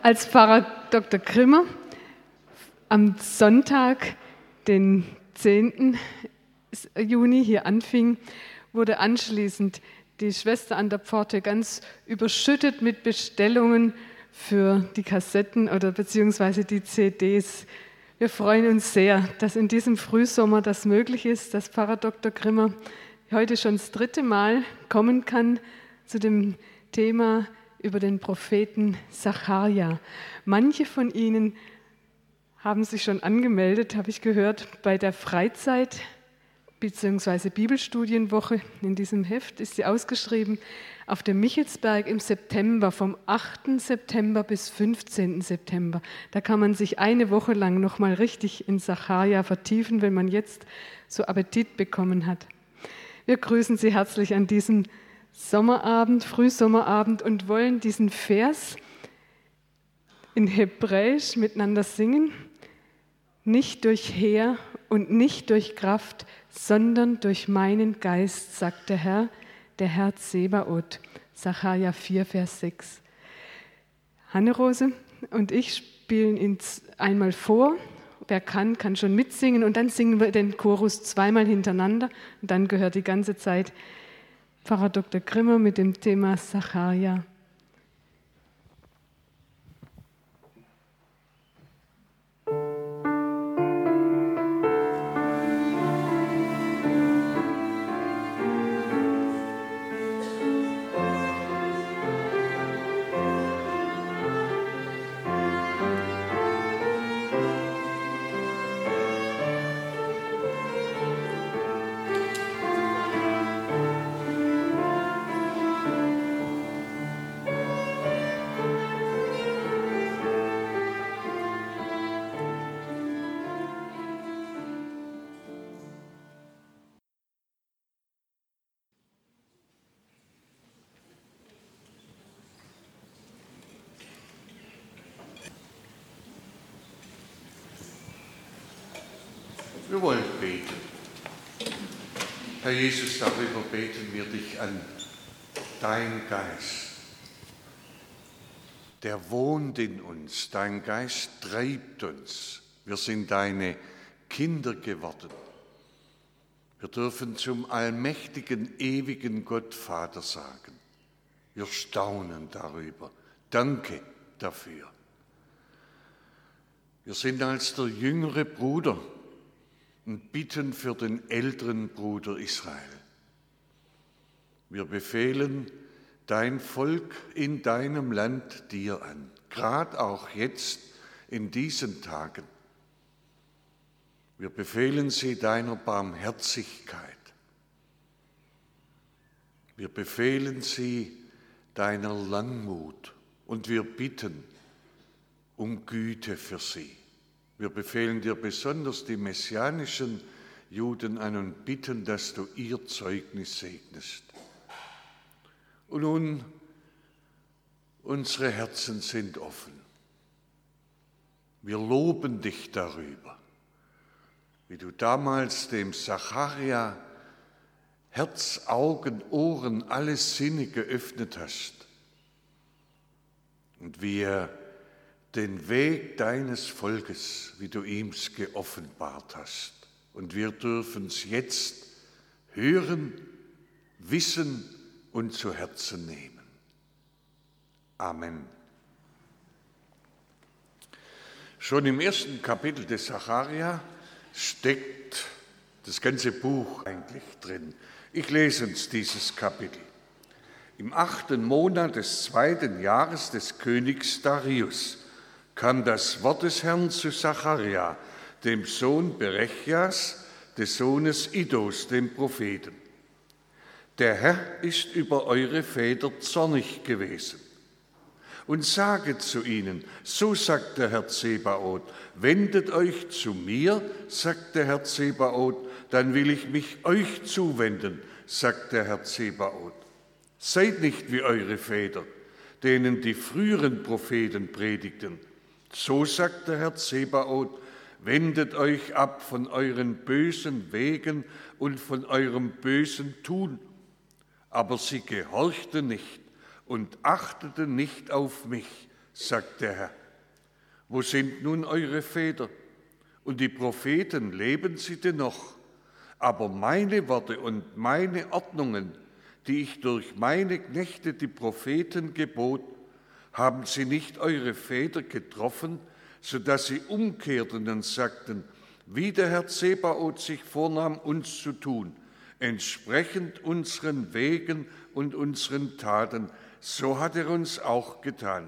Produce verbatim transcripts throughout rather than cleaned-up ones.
Als Pfarrer Doktor Grimmer am Sonntag, den zehnten Juni, hier anfing, wurde anschließend die Schwester an der Pforte ganz überschüttet mit Bestellungen für die Kassetten oder beziehungsweise die C Ds. Wir freuen uns sehr, dass in diesem Frühsommer das möglich ist, dass Pfarrer Doktor Grimmer heute schon das dritte Mal kommen kann zu dem Thema über den Propheten Sacharja. Manche von Ihnen haben sich schon angemeldet, habe ich gehört, bei der Freizeit bzw. Bibelstudienwoche. In diesem Heft ist sie ausgeschrieben auf dem Michelsberg im September, vom achten September bis fünfzehnten September. Da kann man sich eine Woche lang nochmal richtig in Sacharja vertiefen, wenn man jetzt so Appetit bekommen hat. Wir grüßen Sie herzlich an diesem Sommerabend, Frühsommerabend und wollen diesen Vers in Hebräisch miteinander singen. Nicht durch Heer und nicht durch Kraft, sondern durch meinen Geist, sagt der Herr, der Herr Zebaoth. Sacharja vier, Vers sechs. Hannelose und ich spielen ihn einmal vor. Wer kann, kann schon mitsingen und dann singen wir den Chorus zweimal hintereinander und dann gehört die ganze Zeit Pfarrer Doktor Grimmer mit dem Thema Sacharja. Wir wollen beten. Herr Jesus, darüber beten wir dich an. Dein Geist, der wohnt in uns, dein Geist treibt uns. Wir sind deine Kinder geworden. Wir dürfen zum allmächtigen, ewigen Gott Vater sagen. Wir staunen darüber. Danke dafür. Wir sind als der jüngere Bruder und bitten für den älteren Bruder Israel. Wir befehlen dein Volk in deinem Land dir an, gerade auch jetzt in diesen Tagen. Wir befehlen sie deiner Barmherzigkeit. Wir befehlen sie deiner Langmut und wir bitten um Güte für sie. Wir befehlen dir besonders die messianischen Juden an und bitten, dass du ihr Zeugnis segnest. Und nun, unsere Herzen sind offen. Wir loben dich darüber, wie du damals dem Sacharja Herz, Augen, Ohren, alle Sinne geöffnet hast und wie er den Weg deines Volkes, wie du ihm's geoffenbart hast. Und wir dürfen es jetzt hören, wissen und zu Herzen nehmen. Amen. Schon im ersten Kapitel des Sacharja steckt das ganze Buch eigentlich drin. Ich lese uns dieses Kapitel. Im achten Monat des zweiten Jahres des Königs Darius kam das Wort des Herrn zu Sacharja, dem Sohn Berechjas, des Sohnes Iddos, dem Propheten. Der Herr ist über eure Väter zornig gewesen. Und saget zu ihnen, so sagt der Herr Zebaoth, wendet euch zu mir, sagt der Herr Zebaoth, dann will ich mich euch zuwenden, sagt der Herr Zebaoth. Seid nicht wie eure Väter, denen die früheren Propheten predigten. So sagt der Herr Zebaoth, wendet euch ab von euren bösen Wegen und von eurem bösen Tun. Aber sie gehorchten nicht und achteten nicht auf mich, sagt der Herr. Wo sind nun eure Väter? Und die Propheten, leben sie denn noch? Aber meine Worte und meine Ordnungen, die ich durch meine Knechte, die Propheten, gebot, haben sie nicht eure Väter getroffen, sodass sie umkehrten und sagten, wie der Herr Zebaoth sich vornahm, uns zu tun, entsprechend unseren Wegen und unseren Taten, so hat er uns auch getan.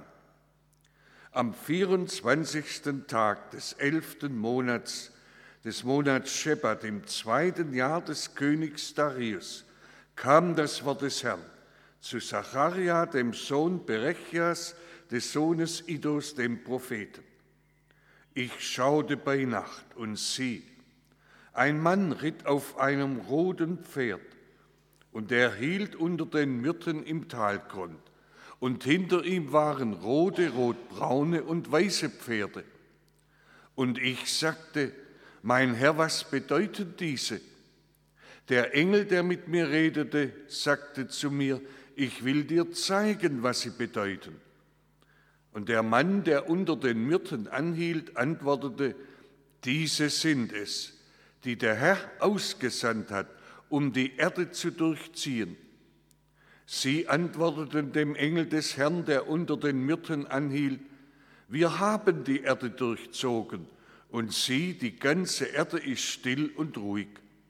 Am vierundzwanzigsten Tag des elften Monats, des Monats Schebat, im zweiten Jahr des Königs Darius, kam das Wort des Herrn zu Sacharja, dem Sohn Berechias, des Sohnes Iddos, dem Propheten. Ich schaute bei Nacht und sieh, ein Mann ritt auf einem roten Pferd, und er hielt unter den Myrten im Talgrund, und hinter ihm waren rote, rotbraune und weiße Pferde. Und ich sagte, mein Herr, was bedeuten diese? Der Engel, der mit mir redete, sagte zu mir, ich will dir zeigen, was sie bedeuten. Und der Mann, der unter den Myrten anhielt, antwortete, diese sind es, die der Herr ausgesandt hat, um die Erde zu durchziehen. Sie antworteten dem Engel des Herrn, der unter den Myrten anhielt, wir haben die Erde durchzogen, und sieh, die ganze Erde ist still und ruhig.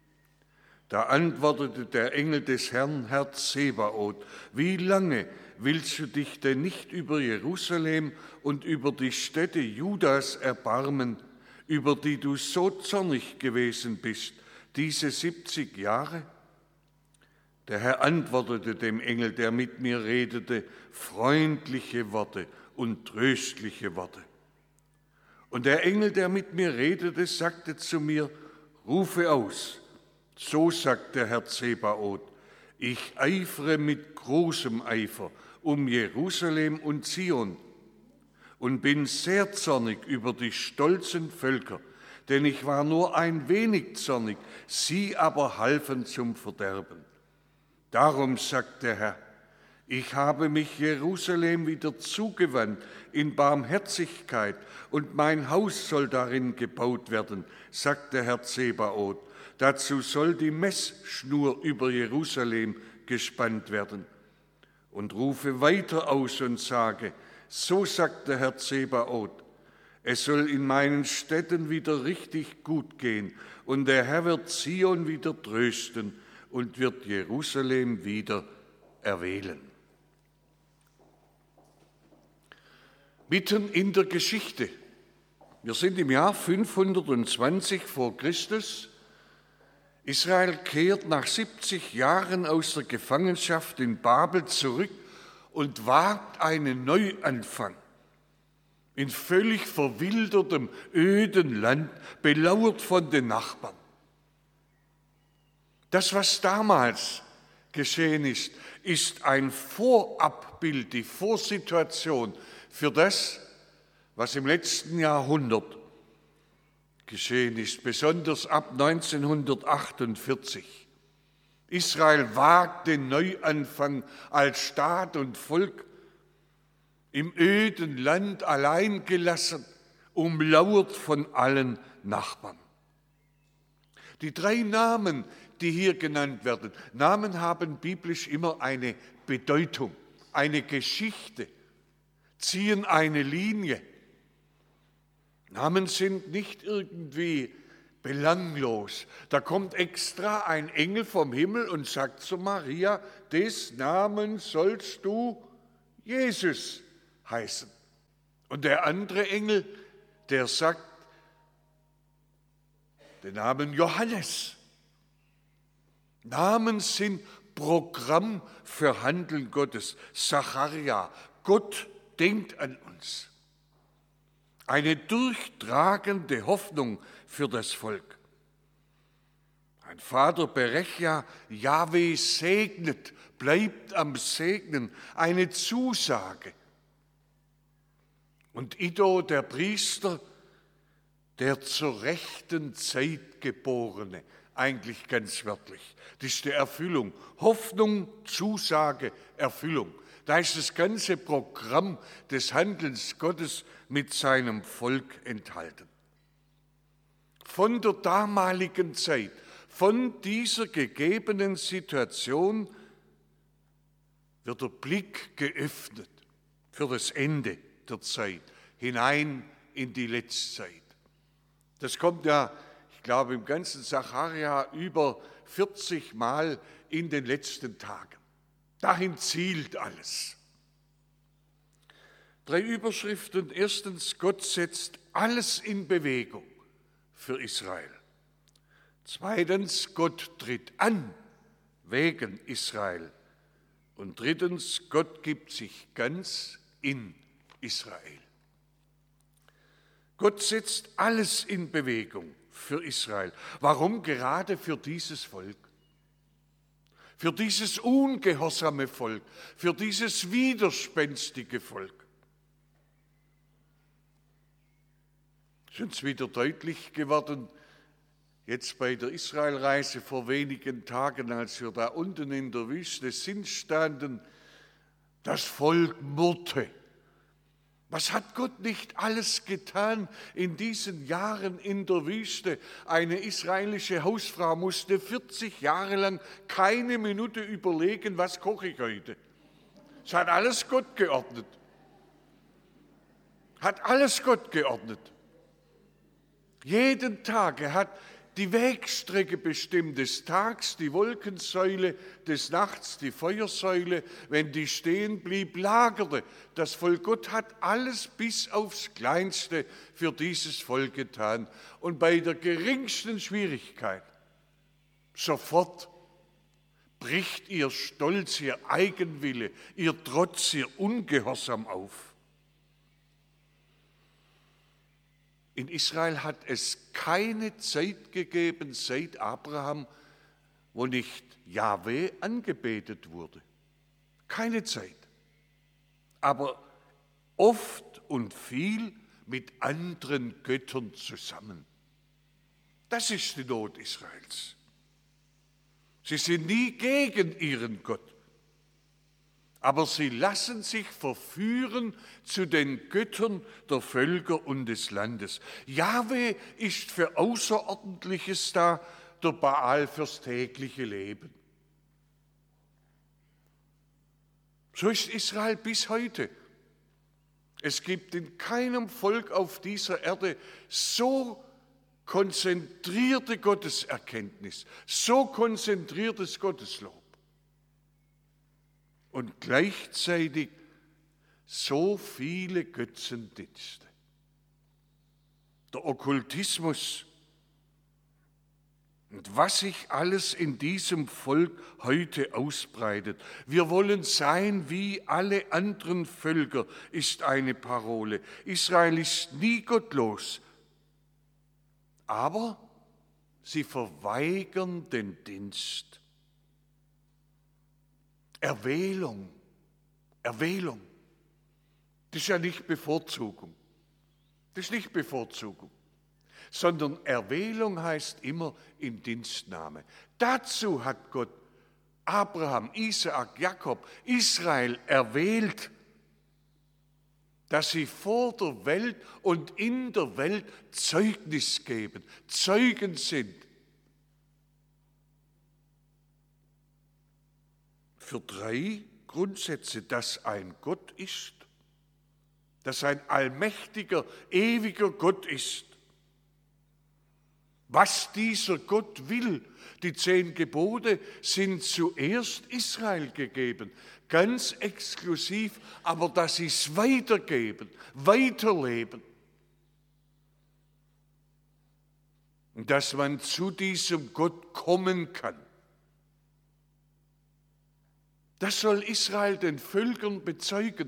Da antwortete der Engel des Herrn, Herr Zebaoth, wie lange willst du dich denn nicht über Jerusalem und über die Städte Judas erbarmen, über die du so zornig gewesen bist, diese siebzig Jahre? Der Herr antwortete dem Engel, der mit mir redete, freundliche Worte und tröstliche Worte. Und der Engel, der mit mir redete, sagte zu mir, rufe aus. So sagt der Herr Zebaoth, ich eifere mit großem Eifer um Jerusalem und Zion und bin sehr zornig über die stolzen Völker, denn ich war nur ein wenig zornig, sie aber halfen zum Verderben. Darum sagt der Herr, ich habe mich Jerusalem wieder zugewandt in Barmherzigkeit und mein Haus soll darin gebaut werden, sagt der Herr Zebaoth. Dazu soll die Messschnur über Jerusalem gespannt werden. Und rufe weiter aus und sage, so sagt der Herr Zebaoth, es soll in meinen Städten wieder richtig gut gehen und der Herr wird Zion wieder trösten und wird Jerusalem wieder erwählen. Mitten in der Geschichte. Wir sind im Jahr fünfhundertzwanzig vor Christus. Israel kehrt nach siebzig Jahren aus der Gefangenschaft in Babel zurück und wagt einen Neuanfang. In völlig verwildertem, öden Land, belauert von den Nachbarn. Das, was damals geschehen ist, ist ein Vorabbild, die Vorsituation für das, was im letzten Jahrhundert geschehen ist, besonders ab neunzehnhundertachtundvierzig. Israel wagt den Neuanfang als Staat und Volk im öden Land allein gelassen, umlauert von allen Nachbarn. Die drei Namen, die hier genannt werden, Namen haben biblisch immer eine Bedeutung, eine Geschichte, ziehen eine Linie. Namen sind nicht irgendwie belanglos. Da kommt extra ein Engel vom Himmel und sagt zu Maria, des Namens sollst du Jesus heißen. Und der andere Engel, der sagt den Namen Johannes. Namen sind Programm für Handeln Gottes. Sacharja, Gott denkt an uns. Eine durchtragende Hoffnung für das Volk. Ein Vater Berechia, Jahwe segnet, bleibt am Segnen, eine Zusage. Und Iddo, der Priester, der zur rechten Zeit Geborene, eigentlich ganz wörtlich. Das ist die Erfüllung. Hoffnung, Zusage, Erfüllung. Da ist das ganze Programm des Handelns Gottes mit seinem Volk enthalten. Von der damaligen Zeit, von dieser gegebenen Situation wird der Blick geöffnet für das Ende der Zeit, hinein in die Letztzeit. Das kommt ja, ich glaube, im ganzen Sacharja über vierzig Mal in den letzten Tagen. Dahin zielt alles. Drei Überschriften. Erstens, Gott setzt alles in Bewegung für Israel. Zweitens, Gott tritt an wegen Israel. Und drittens, Gott gibt sich ganz in Israel. Gott setzt alles in Bewegung für Israel. Warum gerade für dieses Volk? Für dieses ungehorsame Volk, für dieses widerspenstige Volk. Ist uns wieder deutlich geworden, jetzt bei der Israelreise vor wenigen Tagen, als wir da unten in der Wüste sind, standen, das Volk murrte. Was hat Gott nicht alles getan in diesen Jahren in der Wüste? Eine israelische Hausfrau musste vierzig Jahre lang keine Minute überlegen, was koche ich heute. Es hat alles Gott geordnet. Hat alles Gott geordnet. Jeden Tag, er hat die Wegstrecke bestimmt, des Tags die Wolkensäule, des Nachts die Feuersäule. Wenn die stehen blieb, lagerte das Volk. Gott hat alles bis aufs Kleinste für dieses Volk getan. Und bei der geringsten Schwierigkeit, sofort bricht ihr Stolz, ihr Eigenwille, ihr Trotz, ihr Ungehorsam auf. In Israel hat es keine Zeit gegeben seit Abraham, wo nicht Jahwe angebetet wurde. Keine Zeit. Aber oft und viel mit anderen Göttern zusammen. Das ist die Not Israels. Sie sind nie gegen ihren Gott. Aber sie lassen sich verführen zu den Göttern der Völker und des Landes. Jahwe ist für Außerordentliches da, der Baal fürs tägliche Leben. So ist Israel bis heute. Es gibt in keinem Volk auf dieser Erde so konzentrierte Gotteserkenntnis, so konzentriertes Gotteslob. Und gleichzeitig so viele Götzendienste. Der Okkultismus und was sich alles in diesem Volk heute ausbreitet. Wir wollen sein wie alle anderen Völker, ist eine Parole. Israel ist nie gottlos, aber sie verweigern den Dienst. Erwählung, Erwählung, das ist ja nicht Bevorzugung, das ist nicht Bevorzugung, sondern Erwählung heißt immer in Dienstnahme. Dazu hat Gott Abraham, Isaak, Jakob, Israel erwählt, dass sie vor der Welt und in der Welt Zeugnis geben, Zeugen sind. Für drei Grundsätze, dass ein Gott ist, dass ein allmächtiger, ewiger Gott ist. Was dieser Gott will, die zehn Gebote sind zuerst Israel gegeben, ganz exklusiv, aber dass sie es weitergeben, weiterleben. Und dass man zu diesem Gott kommen kann. Das soll Israel den Völkern bezeugen.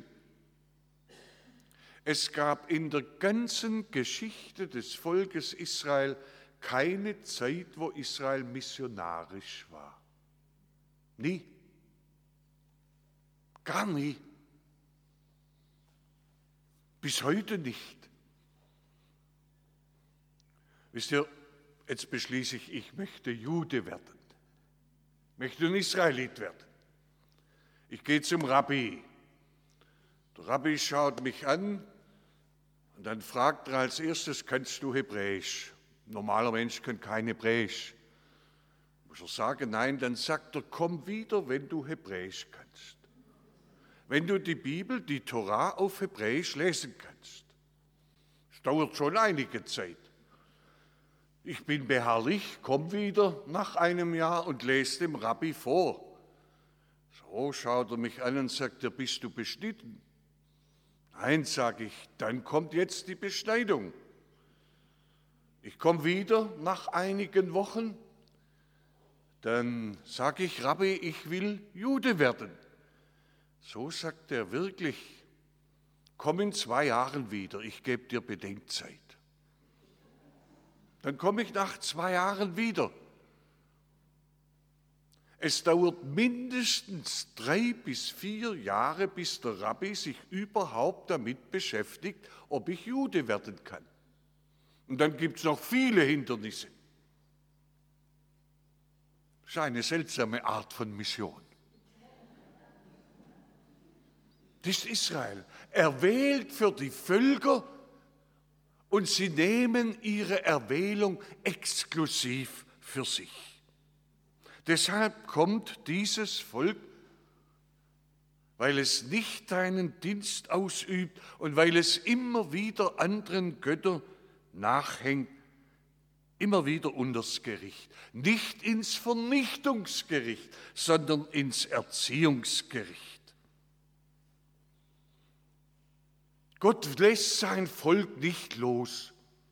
Es gab in der ganzen Geschichte des Volkes Israel keine Zeit, wo Israel missionarisch war. Nie. Gar nie. Bis heute nicht. Wisst ihr, jetzt beschließe ich, ich möchte Jude werden. Ich möchte ein Israelit werden. Ich gehe zum Rabbi, Der Rabbi schaut mich an und dann fragt er als erstes, kannst du Hebräisch? Ein normaler Mensch kann kein Hebräisch. Muss er sagen, nein, dann sagt er, komm wieder, wenn du Hebräisch kannst. Wenn du die Bibel, die Torah auf Hebräisch lesen kannst. Es dauert schon einige Zeit. Ich bin beharrlich, komm wieder nach einem Jahr und lese dem Rabbi vor. So schaut er mich an und sagt, ja, bist du beschnitten? Nein, sage ich, dann kommt jetzt die Beschneidung. Ich komme wieder nach einigen Wochen, dann sage ich, Rabbi, ich will Jude werden. So sagt er wirklich, komm in zwei Jahren wieder, ich gebe dir Bedenkzeit. Dann komme ich nach zwei Jahren wieder. Es dauert mindestens drei bis vier Jahre, bis der Rabbi sich überhaupt damit beschäftigt, ob ich Jude werden kann. Und dann gibt es noch viele Hindernisse. Das ist eine seltsame Art von Mission. Das ist Israel. Er wählt für die Völker und sie nehmen ihre Erwählung exklusiv für sich. Deshalb kommt dieses Volk, weil es nicht deinen Dienst ausübt und weil es immer wieder anderen Göttern nachhängt, immer wieder unters Gericht. Nicht ins Vernichtungsgericht, sondern ins Erziehungsgericht. Gott lässt sein Volk nicht los.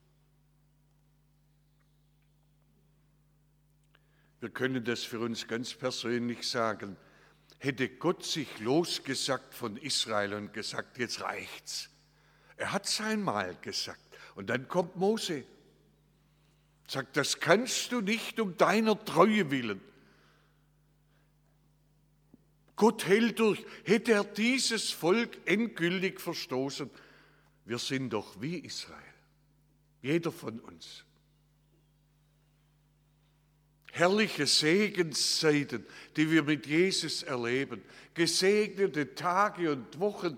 Wir können das für uns ganz persönlich sagen. Hätte Gott sich losgesagt von Israel und gesagt, jetzt reicht's. Er hat es einmal gesagt. Und dann kommt Mose. Sagt, das kannst du nicht um deiner Treue willen. Gott hält durch. Hätte er dieses Volk endgültig verstoßen, wir sind doch wie Israel. Jeder von uns. Herrliche Segenszeiten, die wir mit Jesus erleben. Gesegnete Tage und Wochen.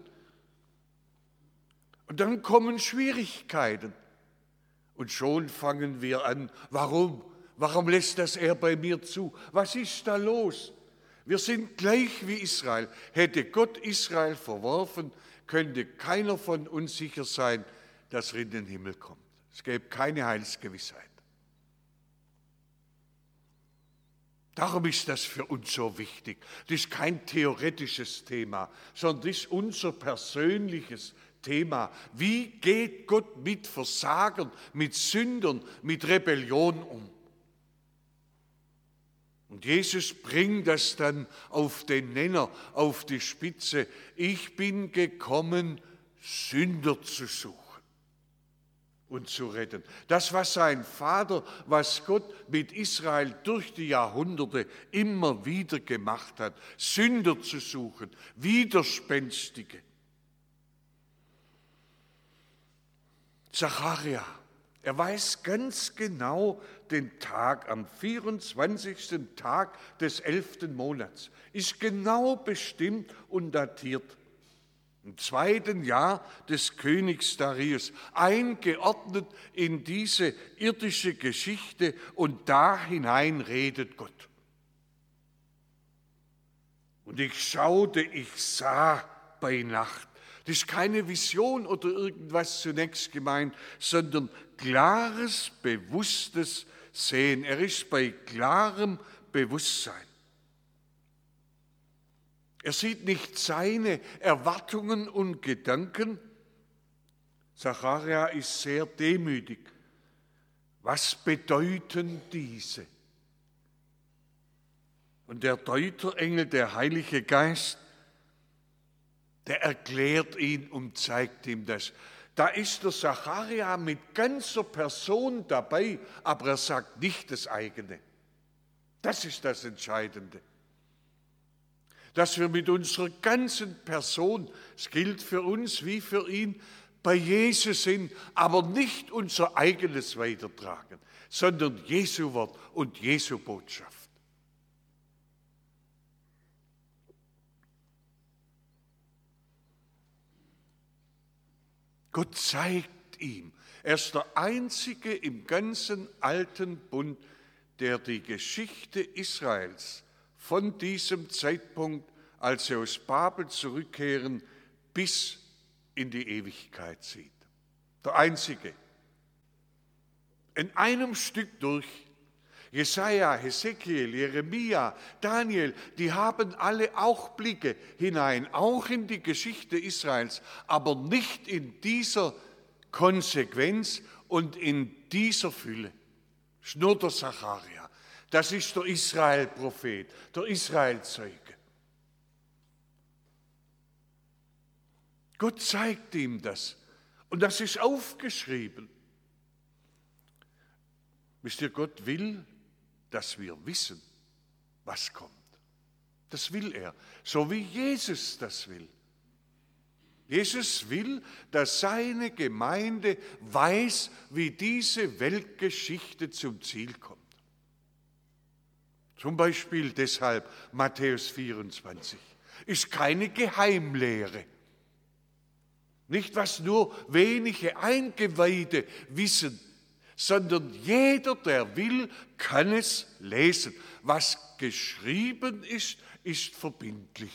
Und dann kommen Schwierigkeiten. Und schon fangen wir an, warum? Warum lässt das er bei mir zu? Was ist da los? Wir sind gleich wie Israel. Hätte Gott Israel verworfen, könnte keiner von uns sicher sein, dass er in den Himmel kommt. Es gäbe keine Heilsgewissheit. Darum ist das für uns so wichtig. Das ist kein theoretisches Thema, sondern das ist unser persönliches Thema. Wie geht Gott mit Versagern, mit Sündern, mit Rebellion um? Und Jesus bringt das dann auf den Nenner, auf die Spitze. Ich bin gekommen, Sünder zu suchen und zu retten. Das, was sein Vater, was Gott mit Israel durch die Jahrhunderte immer wieder gemacht hat, Sünder zu suchen, Widerspenstige. Zacharia, er weiß ganz genau den Tag, am vierundzwanzigsten Tag des elften Monats, ist genau bestimmt und datiert. Im zweiten Jahr des Königs Darius, eingeordnet in diese irdische Geschichte, und da hinein redet Gott. Und ich schaute, ich sah bei Nacht. Das ist keine Vision oder irgendwas zunächst gemeint, sondern klares, bewusstes Sehen. Er ist bei klarem Bewusstsein. Er sieht nicht seine Erwartungen und Gedanken. Zacharia ist sehr demütig. Was bedeuten diese? Und der Deuterengel, der Heilige Geist, der erklärt ihn und zeigt ihm das. Da ist der Zacharia mit ganzer Person dabei, aber er sagt nicht das eigene. Das ist das Entscheidende. Dass wir mit unserer ganzen Person, es gilt für uns wie für ihn, bei Jesus sind, aber nicht unser eigenes weitertragen, sondern Jesu Wort und Jesu Botschaft. Gott zeigt ihm, er ist der Einzige im ganzen alten Bund, der die Geschichte Israels von diesem Zeitpunkt, als sie aus Babel zurückkehren, bis in die Ewigkeit sieht. Der Einzige. In einem Stück durch. Jesaja, Hesekiel, Jeremia, Daniel, die haben alle auch Blicke hinein, auch in die Geschichte Israels, aber nicht in dieser Konsequenz und in dieser Fülle. Das ist nur der Zacharia. Das ist der Israel-Prophet, der Israel-Zeuge. Gott zeigt ihm das. Und das ist aufgeschrieben. Wisst ihr, Gott will, dass wir wissen, was kommt. Das will er, so wie Jesus das will. Jesus will, dass seine Gemeinde weiß, wie diese Weltgeschichte zum Ziel kommt. Zum Beispiel deshalb Matthäus vierundzwanzig. Ist keine Geheimlehre. Nicht, was nur wenige Eingeweihte wissen, sondern jeder, der will, kann es lesen. Was geschrieben ist, ist verbindlich.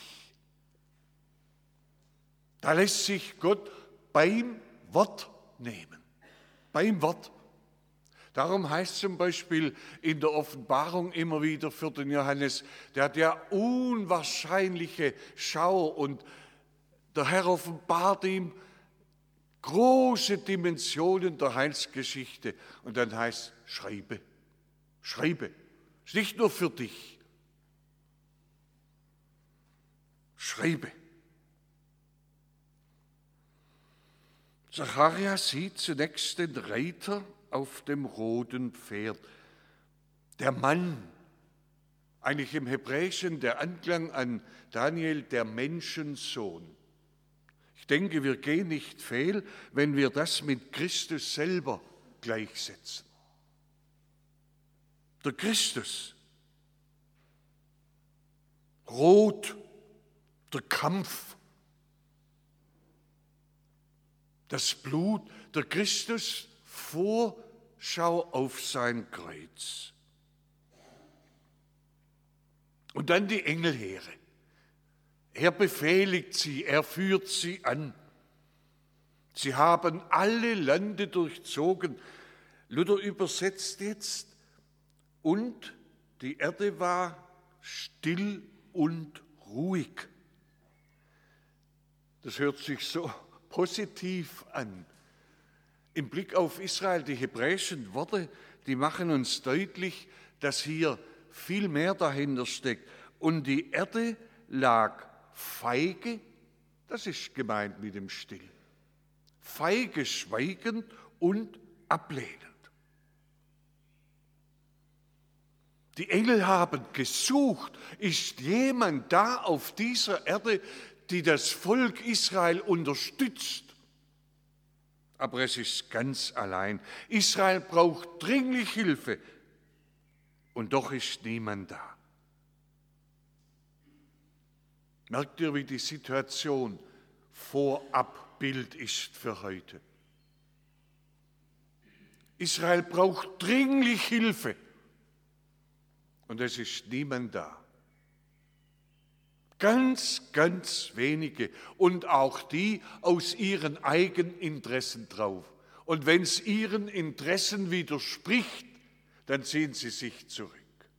Da lässt sich Gott beim Wort nehmen. Beim Wort. Darum heißt zum Beispiel in der Offenbarung immer wieder für den Johannes, der hat ja unwahrscheinliche Schau und der Herr offenbart ihm große Dimensionen der Heilsgeschichte. Und dann heißt, schreibe, schreibe. Ist nicht nur für dich. Schreibe. Zacharia sieht zunächst den Reiter auf dem roten Pferd. Der Mann, eigentlich im Hebräischen der Anklang an Daniel, der Menschensohn. Ich denke, wir gehen nicht fehl, wenn wir das mit Christus selber gleichsetzen. Der Christus, rot, der Kampf, das Blut, der Christus, Vorschau auf sein Kreuz. Und dann die Engelheere. Er befehligt sie, er führt sie an. Sie haben alle Lande durchzogen. Luther übersetzt jetzt, und die Erde war still und ruhig. Das hört sich so positiv an. Im Blick auf Israel, die hebräischen Worte, die machen uns deutlich, dass hier viel mehr dahinter steckt. Und die Erde lag feige, das ist gemeint mit dem Still, feige, schweigend und ablehnend. Die Engel haben gesucht, ist jemand da auf dieser Erde, die das Volk Israel unterstützt. Aber es ist ganz allein. Israel braucht dringlich Hilfe und doch ist niemand da. Merkt ihr, wie die Situation Vorabbild ist für heute? Israel braucht dringlich Hilfe und es ist niemand da. Ganz, ganz wenige und auch die aus ihren Eigeninteressen drauf. Und wenn es ihren Interessen widerspricht, dann ziehen sie sich zurück.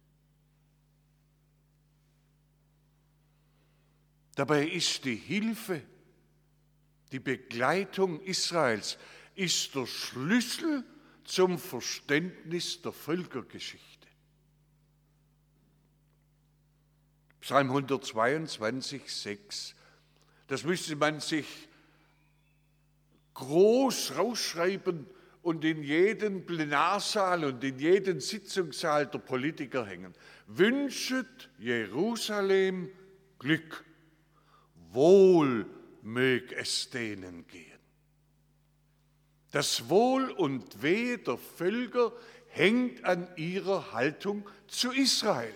Dabei ist die Hilfe, die Begleitung Israels, ist der Schlüssel zum Verständnis der Völkergeschichte. Psalm hundertzweiundzwanzig, sechs. Das müsste man sich groß rausschreiben und in jeden Plenarsaal und in jeden Sitzungssaal der Politiker hängen. Wünschet Jerusalem Glück, wohl mög es denen gehen. Das Wohl und Wehe der Völker hängt an ihrer Haltung zu Israel.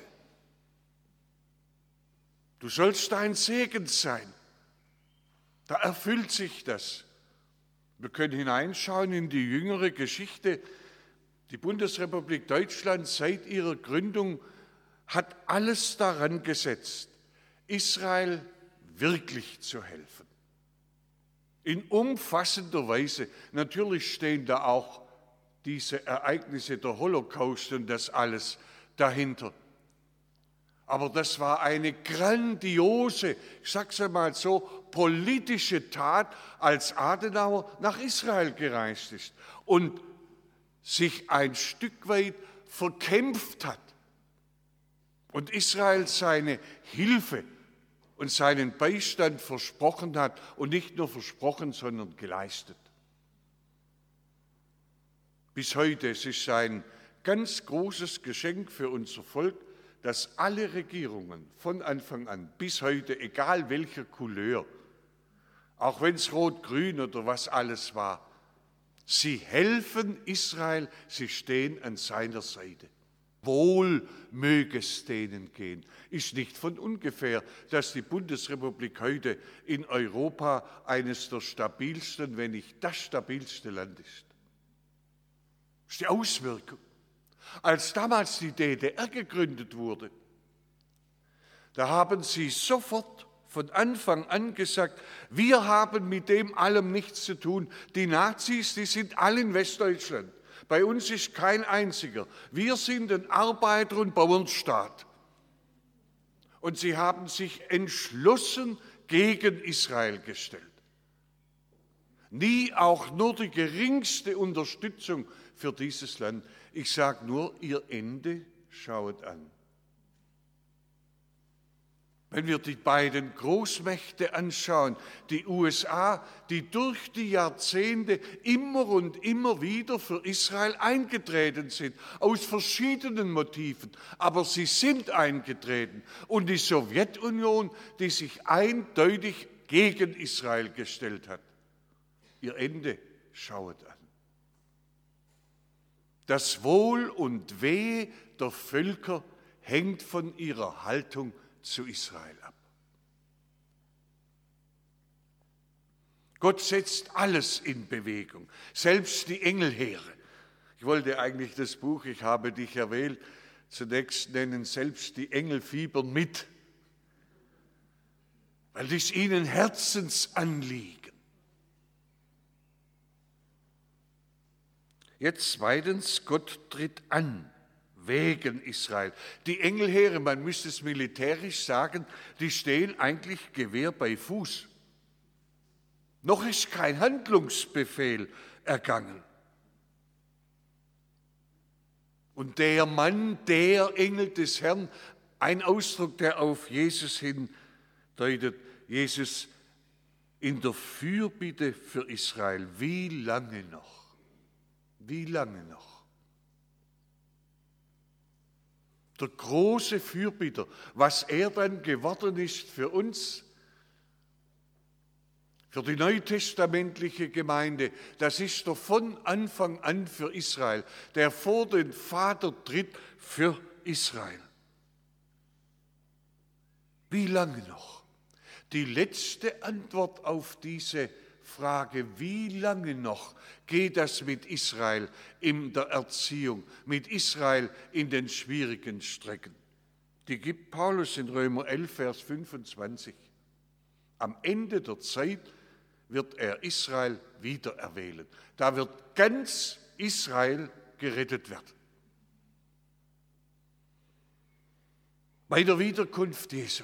Du sollst ein Segen sein. Da erfüllt sich das. Wir können hineinschauen in die jüngere Geschichte. Die Bundesrepublik Deutschland seit ihrer Gründung hat alles daran gesetzt, Israel wirklich zu helfen. In umfassender Weise. Natürlich stehen da auch diese Ereignisse der Holocaust und das alles dahinter. Aber das war eine grandiose, ich sage es einmal so, politische Tat, als Adenauer nach Israel gereist ist und sich ein Stück weit verkämpft hat und Israel seine Hilfe und seinen Beistand versprochen hat und nicht nur versprochen, sondern geleistet. Bis heute, es ist ein ganz großes Geschenk für unser Volk, dass alle Regierungen von Anfang an bis heute, egal welcher Couleur, auch wenn es rot-grün oder was alles war, sie helfen Israel, sie stehen an seiner Seite. Wohl möge es denen gehen. Ist nicht von ungefähr, dass die Bundesrepublik heute in Europa eines der stabilsten, wenn nicht das stabilste Land ist. Das ist die Auswirkung. Als damals die D D R gegründet wurde, da haben sie sofort von Anfang an gesagt, wir haben mit dem allem nichts zu tun. Die Nazis, die sind alle in Westdeutschland. Bei uns ist kein einziger. Wir sind ein Arbeiter- und Bauernstaat. Und sie haben sich entschlossen gegen Israel gestellt. Nie auch nur die geringste Unterstützung für dieses Land. Ich sage nur, ihr Ende schaut an. Wenn wir die beiden Großmächte anschauen, die U S A, die durch die Jahrzehnte immer und immer wieder für Israel eingetreten sind, aus verschiedenen Motiven, aber sie sind eingetreten. Und die Sowjetunion, die sich eindeutig gegen Israel gestellt hat. Ihr Ende schaut an. Das Wohl und Weh der Völker hängt von ihrer Haltung zu Israel ab. Gott setzt alles in Bewegung, selbst die Engelheere. Ich wollte eigentlich das Buch, ich habe dich erwählt, zunächst nennen, selbst die Engel fiebern mit, weil dies ihnen Herzensanliegen. Jetzt zweitens, Gott tritt an. Wegen Israel. Die Engelheere, man müsste es militärisch sagen, die stehen eigentlich Gewehr bei Fuß. Noch ist kein Handlungsbefehl ergangen. Und der Mann, der Engel des Herrn, ein Ausdruck, der auf Jesus hindeutet, Jesus in der Fürbitte für Israel. Wie lange noch? Wie lange noch? Der große Fürbitter, was er dann geworden ist für uns, für die neutestamentliche Gemeinde, das ist er von Anfang an für Israel, der vor den Vater tritt für Israel. Wie lange noch? Die letzte Antwort auf diese Frage, wie lange noch geht das mit Israel in der Erziehung, mit Israel in den schwierigen Strecken? Die gibt Paulus in Römer elf, Vers fünfundzwanzig. Am Ende der Zeit wird er Israel wieder erwählen. Da wird ganz Israel gerettet werden. Bei der Wiederkunft Jesu.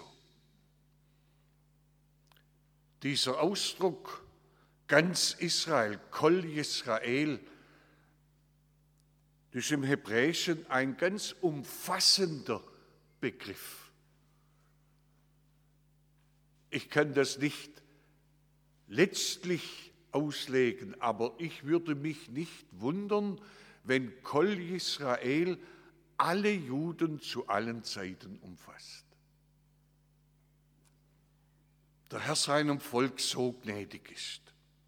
Dieser Ausdruck, ganz Israel, Kol Yisrael, das ist im Hebräischen ein ganz umfassender Begriff. Ich kann das nicht letztlich auslegen, aber ich würde mich nicht wundern, wenn Kol Yisrael alle Juden zu allen Zeiten umfasst. Der Herr seinem Volk so gnädig ist.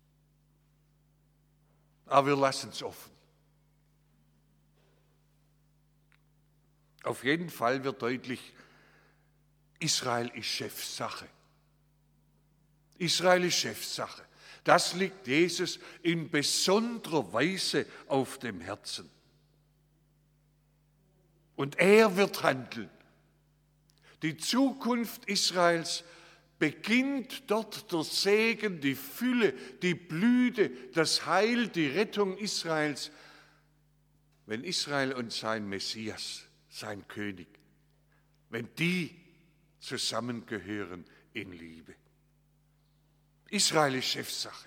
Aber wir lassen es offen. Auf jeden Fall wird deutlich, Israel ist Chefsache. Israel ist Chefsache. Das liegt Jesus in besonderer Weise auf dem Herzen. Und er wird handeln. Die Zukunft Israels beginnt dort der Segen, die Fülle, die Blüte, das Heil, die Rettung Israels, wenn Israel und sein Messias, sein König, wenn die zusammengehören in Liebe. Israel ist Chefsache.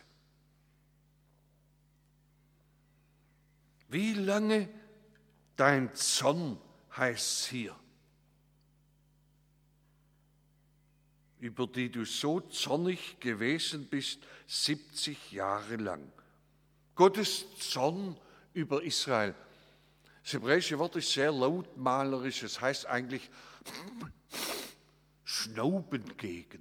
Wie lange dein Zorn, heißt es hier, über die du so zornig gewesen bist, siebzig Jahre lang. Gottes Zorn über Israel. Das hebräische Wort ist sehr lautmalerisch, es heißt eigentlich schnauben gegen.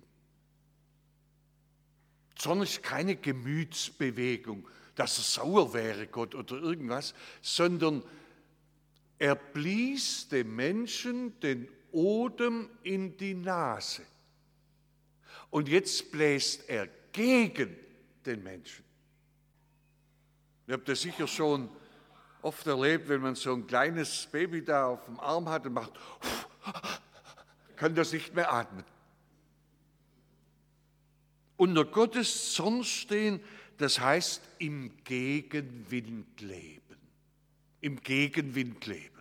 Zorn ist keine Gemütsbewegung, dass er sauer wäre, Gott, oder irgendwas, sondern er blies dem Menschen den Odem in die Nase. Und jetzt bläst er gegen den Menschen. Ihr habt das sicher schon oft erlebt, wenn man so ein kleines Baby da auf dem Arm hat und macht, kann das nicht mehr atmen. Unter Gottes Zorn stehen, das heißt im Gegenwind leben. Im Gegenwind leben.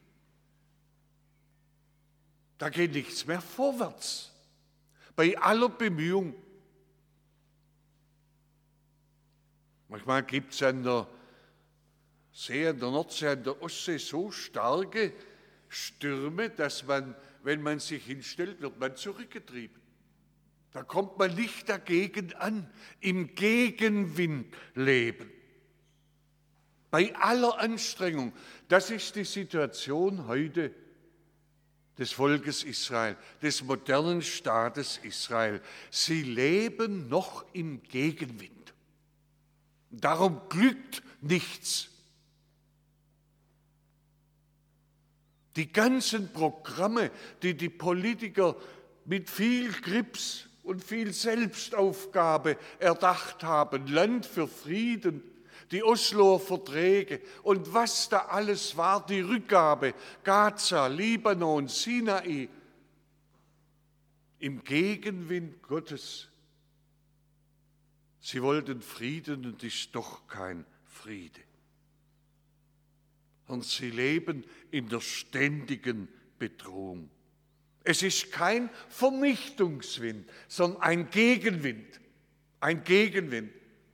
Da geht nichts mehr vorwärts. Bei aller Bemühung. Manchmal gibt es an der See, an der Nordsee, an der Ostsee so starke Stürme, dass man, wenn man sich hinstellt, wird man zurückgetrieben. Da kommt man nicht dagegen an, im Gegenwind leben. Bei aller Anstrengung. Das ist die Situation heute des Volkes Israel, des modernen Staates Israel. Sie leben noch im Gegenwind. Darum glückt nichts. Die ganzen Programme, die die Politiker mit viel Grips und viel Selbstaufgabe erdacht haben, Land für Frieden, die Osloer Verträge und was da alles war, die Rückgabe, Gaza, Libanon, Sinai, im Gegenwind Gottes. Sie wollten Frieden und ist doch kein Friede. Und sie leben in der ständigen Bedrohung. Es ist kein Vernichtungswind, sondern ein Gegenwind. Ein Gegenwind.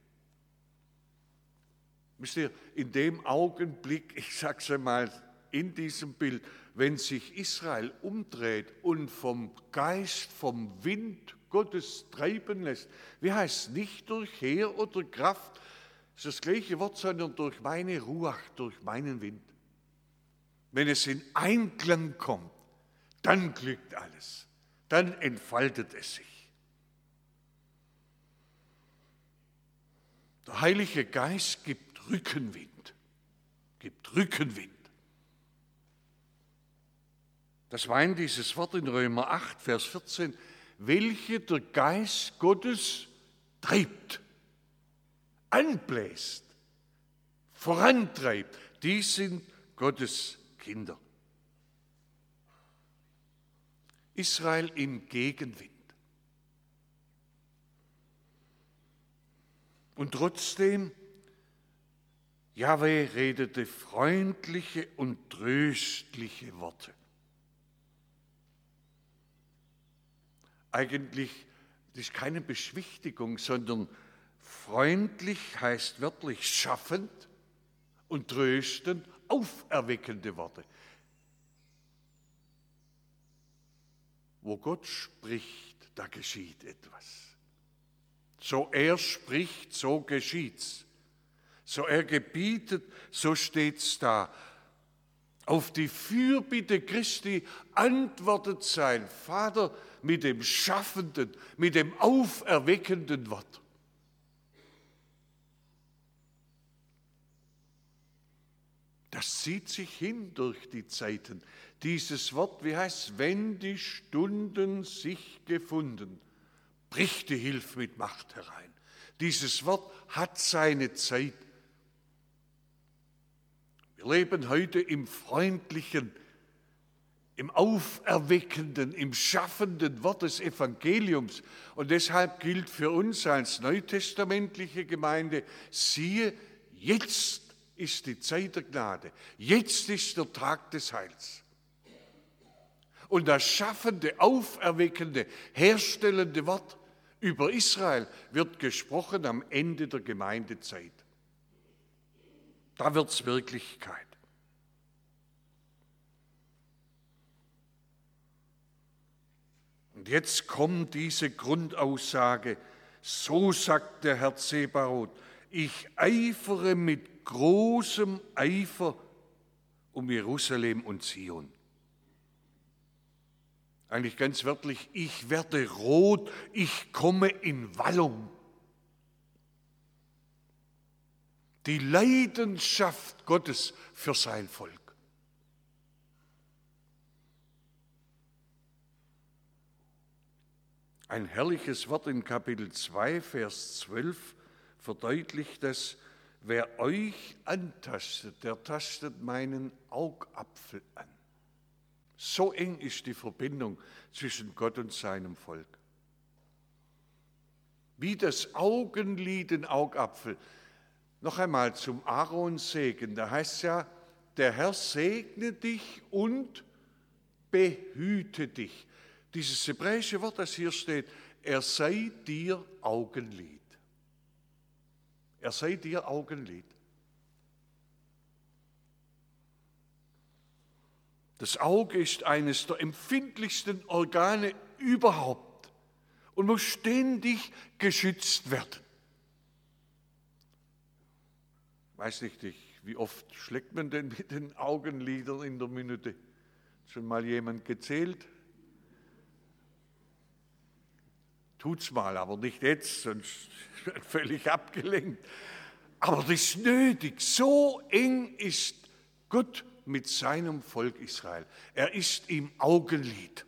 Wisst ihr, in dem Augenblick, ich sage es einmal in diesem Bild, wenn sich Israel umdreht und vom Geist, vom Wind Gottes treiben lässt, wie heißt es, nicht durch Heer oder Kraft, das ist das gleiche Wort, sondern durch meine Ruach, durch meinen Wind. Wenn es in Einklang kommt, dann glückt alles, dann entfaltet es sich. Der Heilige Geist gibt Rückenwind, gibt Rückenwind. Das meint dieses Wort in Römer acht, Vers vierzehn, welche der Geist Gottes treibt, anbläst, vorantreibt, die sind Gottes Kinder. Israel im Gegenwind. Und trotzdem, Jahwe redete freundliche und tröstliche Worte. Eigentlich, das ist keine Beschwichtigung, sondern freundlich heißt wörtlich schaffend und tröstend, auferweckende Worte. Wo Gott spricht, da geschieht etwas. So er spricht, so geschieht's. So er gebietet, so steht's da. Auf die Fürbitte Christi antwortet sein Vater mit dem schaffenden, mit dem auferweckenden Wort. Das zieht sich hin durch die Zeiten. Dieses Wort, wie heißt es, wenn die Stunden sich gefunden, bricht die Hilfe mit Macht herein. Dieses Wort hat seine Zeit. Wir leben heute im freundlichen, im auferweckenden, im schaffenden Wort des Evangeliums. Und deshalb gilt für uns als neutestamentliche Gemeinde, siehe, jetzt ist die Zeit der Gnade, jetzt ist der Tag des Heils. Und das schaffende, auferweckende, herstellende Wort über Israel wird gesprochen am Ende der Gemeindezeit. Da wird es Wirklichkeit. Und jetzt kommt diese Grundaussage, so sagt der Herr Zebaoth, ich eifere mit großem Eifer um Jerusalem und Zion. Eigentlich ganz wörtlich, ich werde rot, ich komme in Wallung. Die Leidenschaft Gottes für sein Volk. Ein herrliches Wort in Kapitel zwei, Vers zwölf verdeutlicht das, wer euch antastet, der tastet meinen Augapfel an. So eng ist die Verbindung zwischen Gott und seinem Volk. Wie das Augenlid den Augapfel. Noch einmal zum Aaronsegen, da heißt es ja, der Herr segne dich und behüte dich. Dieses hebräische Wort, das hier steht, er sei dir Augenlid. Er sei dir Augenlid. Das Auge ist eines der empfindlichsten Organe überhaupt und muss ständig geschützt werden. Ich weiß nicht, wie oft schlägt man denn mit den Augenlidern in der Minute? Schon mal jemand gezählt? Tut's mal, aber nicht jetzt, sonst völlig abgelenkt. Aber das ist nötig. So eng ist Gott mit seinem Volk Israel. Er ist im Augenlid.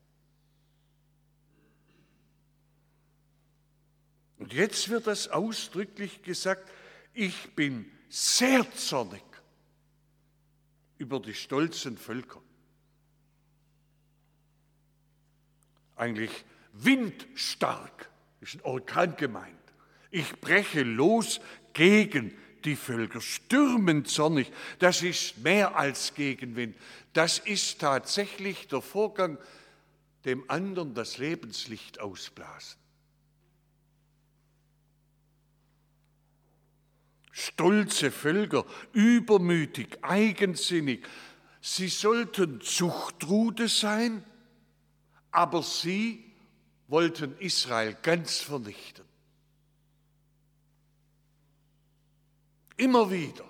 Und jetzt wird das ausdrücklich gesagt, ich bin sehr zornig über die stolzen Völker. Eigentlich windstark, ist ein Orkan gemeint. Ich breche los gegen die Völker, stürmend zornig. Das ist mehr als Gegenwind. Das ist tatsächlich der Vorgang, dem anderen das Lebenslicht ausblasen. Stolze Völker, übermütig, eigensinnig. Sie sollten Zuchtrude sein, aber sie wollten Israel ganz vernichten. Immer wieder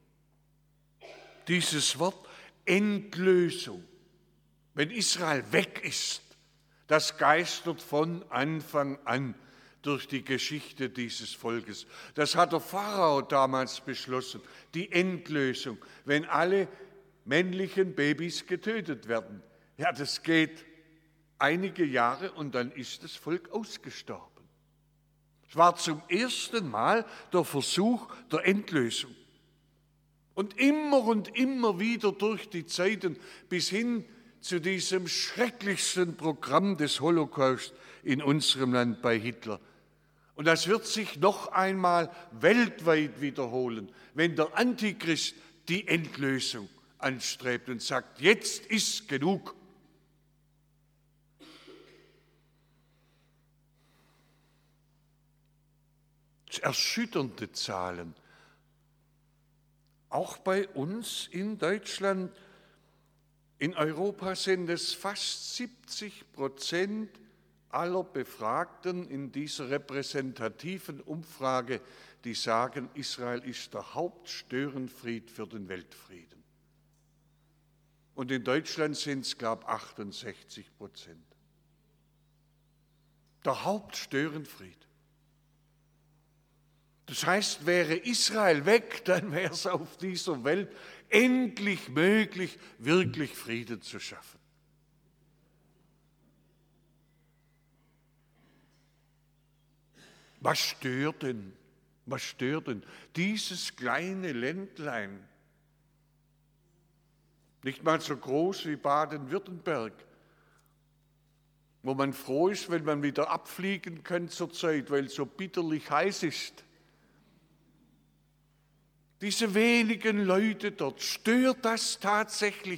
dieses Wort Endlösung. Wenn Israel weg ist, das geistert von Anfang an durch die Geschichte dieses Volkes. Das hat der Pharao damals beschlossen, die Endlösung, wenn alle männlichen Babys getötet werden. Ja, das geht einige Jahre und dann ist das Volk ausgestorben. Es war zum ersten Mal der Versuch der Endlösung. Und immer und immer wieder durch die Zeiten bis hin zu diesem schrecklichsten Programm des Holocaust in unserem Land bei Hitler. Und das wird sich noch einmal weltweit wiederholen, wenn der Antichrist die Endlösung anstrebt und sagt, jetzt ist genug. Erschütternde Zahlen. Auch bei uns in Deutschland, in Europa sind es fast siebzig Prozent aller Befragten in dieser repräsentativen Umfrage, die sagen, Israel ist der Hauptstörenfried für den Weltfrieden. Und in Deutschland sind es, glaube ich, achtundsechzig Prozent. Der Hauptstörenfried. Das heißt, wäre Israel weg, dann wäre es auf dieser Welt endlich möglich, wirklich Frieden zu schaffen. Was stört denn? Was stört denn? Dieses kleine Ländlein, nicht mal so groß wie Baden-Württemberg, wo man froh ist, wenn man wieder abfliegen kann zur Zeit, weil es so bitterlich heiß ist. Diese wenigen Leute dort, stört das tatsächlich?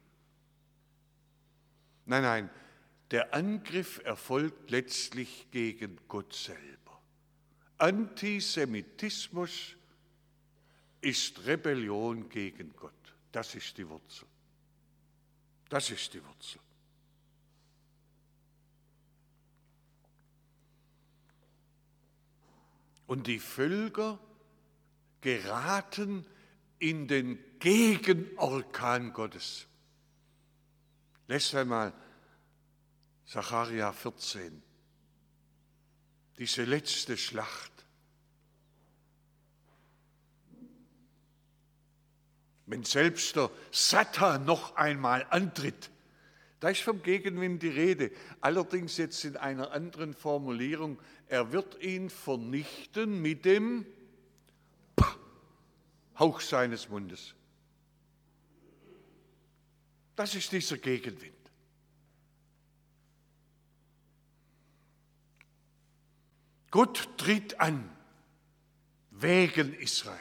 Nein, nein, der Angriff erfolgt letztlich gegen Gott selber. Antisemitismus ist Rebellion gegen Gott. Das ist die Wurzel. Das ist die Wurzel. Und die Völker geraten in den Gegenorkan Gottes. Lest einmal Sacharja vierzehn, diese letzte Schlacht. Wenn selbst der Satan noch einmal antritt, da ist vom Gegenwind die Rede, allerdings jetzt in einer anderen Formulierung, er wird ihn vernichten mit dem Hauch seines Mundes. Das ist dieser Gegenwind. Gott tritt an wegen Israel.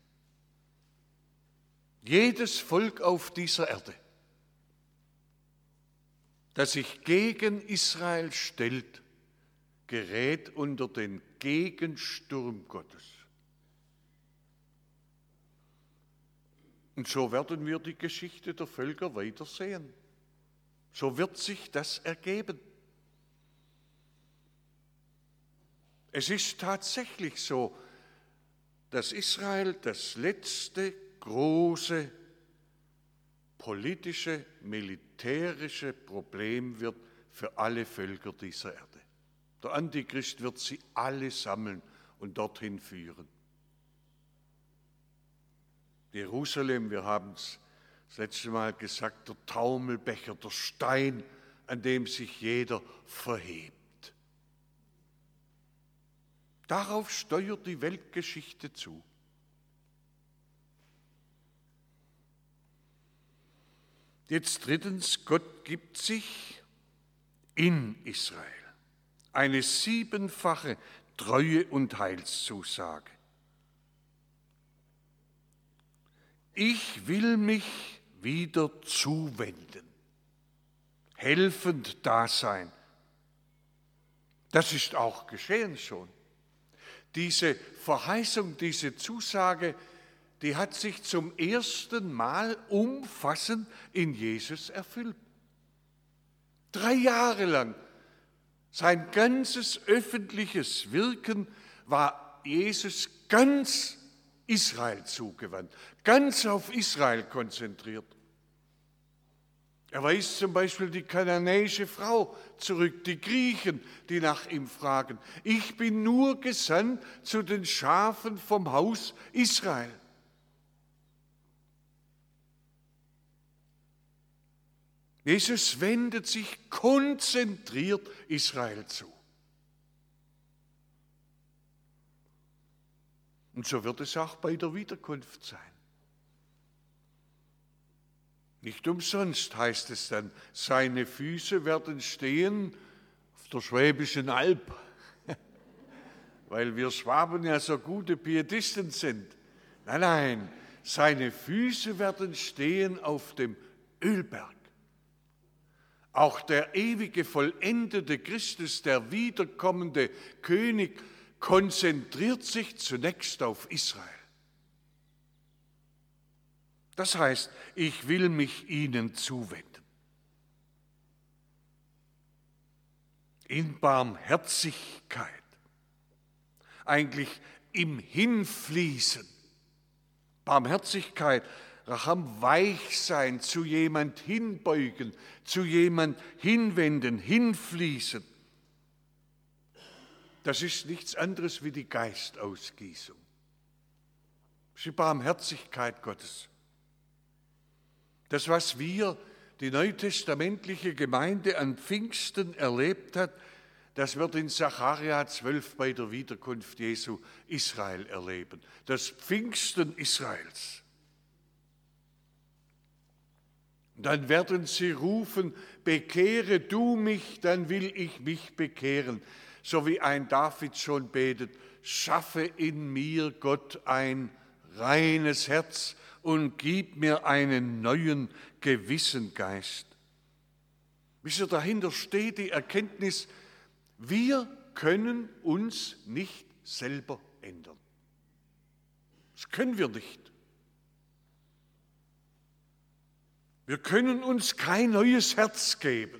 Jedes Volk auf dieser Erde, das sich gegen Israel stellt, gerät unter den Gegensturm Gottes. Und so werden wir die Geschichte der Völker weiter sehen. So wird sich das ergeben. Es ist tatsächlich so, dass Israel das letzte große politische, militärische Problem wird für alle Völker dieser Erde. Der Antichrist wird sie alle sammeln und dorthin führen. Jerusalem, wir haben es das letzte Mal gesagt, der Taumelbecher, der Stein, an dem sich jeder verhebt. Darauf steuert die Weltgeschichte zu. Jetzt drittens, Gott gibt sich in Israel eine siebenfache Treue- und Heilszusage. Ich will mich wieder zuwenden, helfend da sein. Das ist auch geschehen schon. Diese Verheißung, diese Zusage, die hat sich zum ersten Mal umfassend in Jesus erfüllt. Drei Jahre lang, sein ganzes öffentliches Wirken war Jesus ganz Israel zugewandt, ganz auf Israel konzentriert. Er weist zum Beispiel die kananäische Frau zurück, die Griechen, die nach ihm fragen. Ich bin nur gesandt zu den Schafen vom Haus Israel. Jesus wendet sich konzentriert Israel zu. Und so wird es auch bei der Wiederkunft sein. Nicht umsonst heißt es dann, seine Füße werden stehen auf der Schwäbischen Alb, weil wir Schwaben ja so gute Pietisten sind. Nein, nein, seine Füße werden stehen auf dem Ölberg. Auch der ewige, vollendete Christus, der wiederkommende König, konzentriert sich zunächst auf Israel. Das heißt, ich will mich ihnen zuwenden. In Barmherzigkeit, eigentlich im Hinfließen. Barmherzigkeit, Racham, weich sein, zu jemand hinbeugen, zu jemand hinwenden, hinfließen. Das ist nichts anderes wie die Geistausgießung. Das ist die Barmherzigkeit Gottes. Das, was wir, die neutestamentliche Gemeinde an Pfingsten erlebt hat, das wird in Sacharja zwölf bei der Wiederkunft Jesu Israel erleben. Das Pfingsten Israels. Dann werden sie rufen, bekehre du mich, dann will ich mich bekehren. So wie ein David schon betet, schaffe in mir, Gott, ein reines Herz und gib mir einen neuen Gewissengeist. Wisst ihr, dahinter steht die Erkenntnis, wir können uns nicht selber ändern. Das können wir nicht. Wir können uns kein neues Herz geben.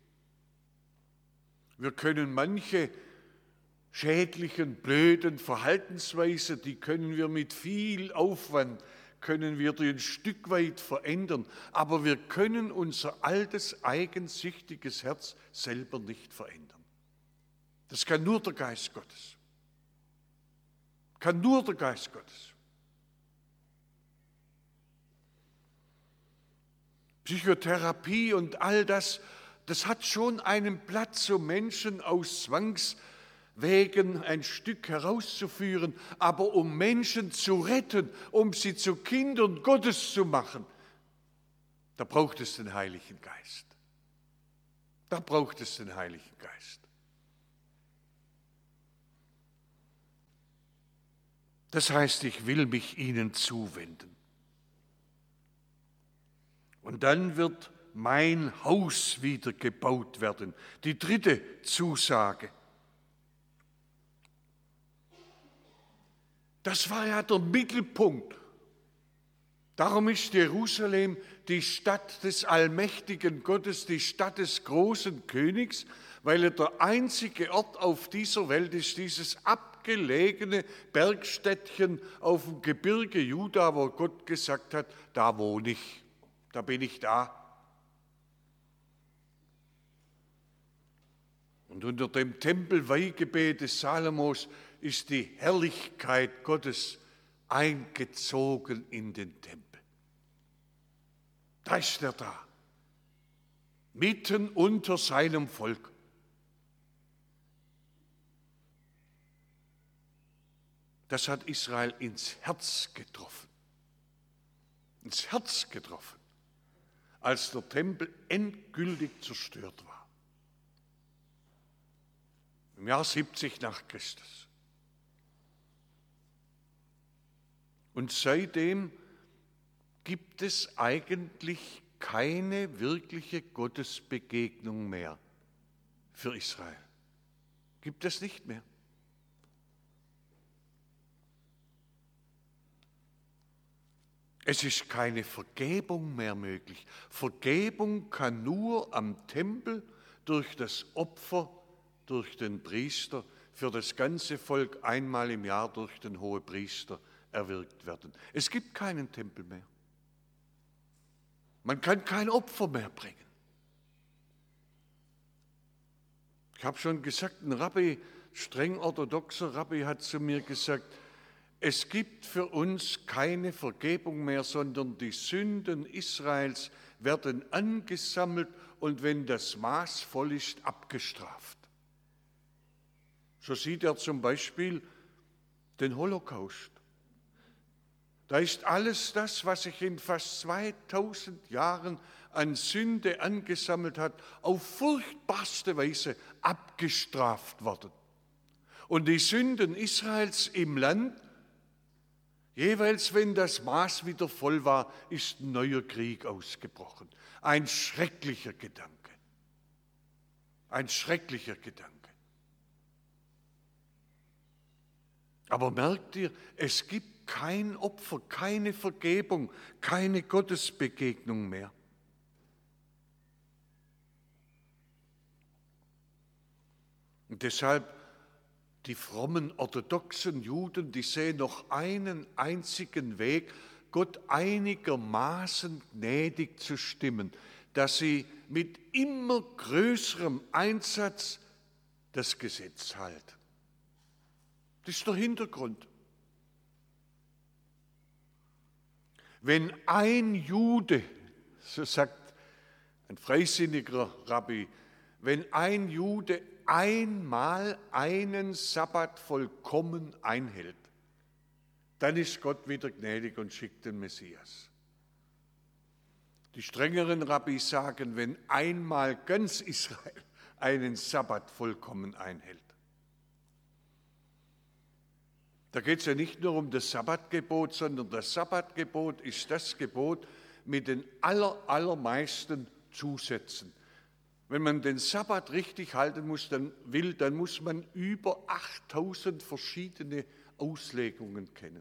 Wir können manche schädlichen, blöden Verhaltensweisen, die können wir mit viel Aufwand, können wir die ein Stück weit verändern. Aber wir können unser altes, eigensüchtiges Herz selber nicht verändern. Das kann nur der Geist Gottes. Kann nur der Geist Gottes. Psychotherapie und all das, das hat schon einen Platz, um Menschen aus Zwangswegen ein Stück herauszuführen, aber um Menschen zu retten, um sie zu Kindern Gottes zu machen, da braucht es den Heiligen Geist. Da braucht es den Heiligen Geist. Das heißt, ich will mich ihnen zuwenden. Und dann wird mein Haus wieder gebaut werden. Die dritte Zusage. Das war ja der Mittelpunkt. Darum ist Jerusalem die Stadt des allmächtigen Gottes, die Stadt des großen Königs, weil er der einzige Ort auf dieser Welt ist, dieses abgelegene Bergstädtchen auf dem Gebirge Juda, wo Gott gesagt hat, da wohne ich. Da bin ich da. Und unter dem Tempelweihgebet des Salomos ist die Herrlichkeit Gottes eingezogen in den Tempel. Da ist er da, mitten unter seinem Volk. Das hat Israel ins Herz getroffen. Ins Herz getroffen. Als der Tempel endgültig zerstört war. Im Jahr siebzig nach Christus. Und seitdem gibt es eigentlich keine wirkliche Gottesbegegnung mehr für Israel. Gibt es nicht mehr. Es ist keine Vergebung mehr möglich. Vergebung kann nur am Tempel durch das Opfer, durch den Priester, für das ganze Volk einmal im Jahr durch den Hohepriester erwirkt werden. Es gibt keinen Tempel mehr. Man kann kein Opfer mehr bringen. Ich habe schon gesagt, ein Rabbi, streng orthodoxer Rabbi, hat zu mir gesagt, es gibt für uns keine Vergebung mehr, sondern die Sünden Israels werden angesammelt und wenn das Maß voll ist, abgestraft. So sieht er zum Beispiel den Holocaust. Da ist alles das, was sich in fast zweitausend Jahren an Sünde angesammelt hat, auf furchtbarste Weise abgestraft worden. Und die Sünden Israels im Land, jeweils, wenn das Maß wieder voll war, ist ein neuer Krieg ausgebrochen. Ein schrecklicher Gedanke. Ein schrecklicher Gedanke. Aber merkt ihr, es gibt kein Opfer, keine Vergebung, keine Gottesbegegnung mehr. Und deshalb die frommen orthodoxen Juden, die sehen noch einen einzigen Weg, Gott einigermaßen gnädig zu stimmen, dass sie mit immer größerem Einsatz das Gesetz halten. Das ist der Hintergrund. Wenn ein Jude, so sagt ein freisinniger Rabbi, wenn ein Jude einmal einen Sabbat vollkommen einhält, dann ist Gott wieder gnädig und schickt den Messias. Die strengeren Rabbis sagen, wenn einmal ganz Israel einen Sabbat vollkommen einhält. Da geht es ja nicht nur um das Sabbatgebot, sondern das Sabbatgebot ist das Gebot mit den aller, allermeisten Zusätzen. Wenn man den Sabbat richtig halten muss, dann will, dann muss man über achttausend verschiedene Auslegungen kennen.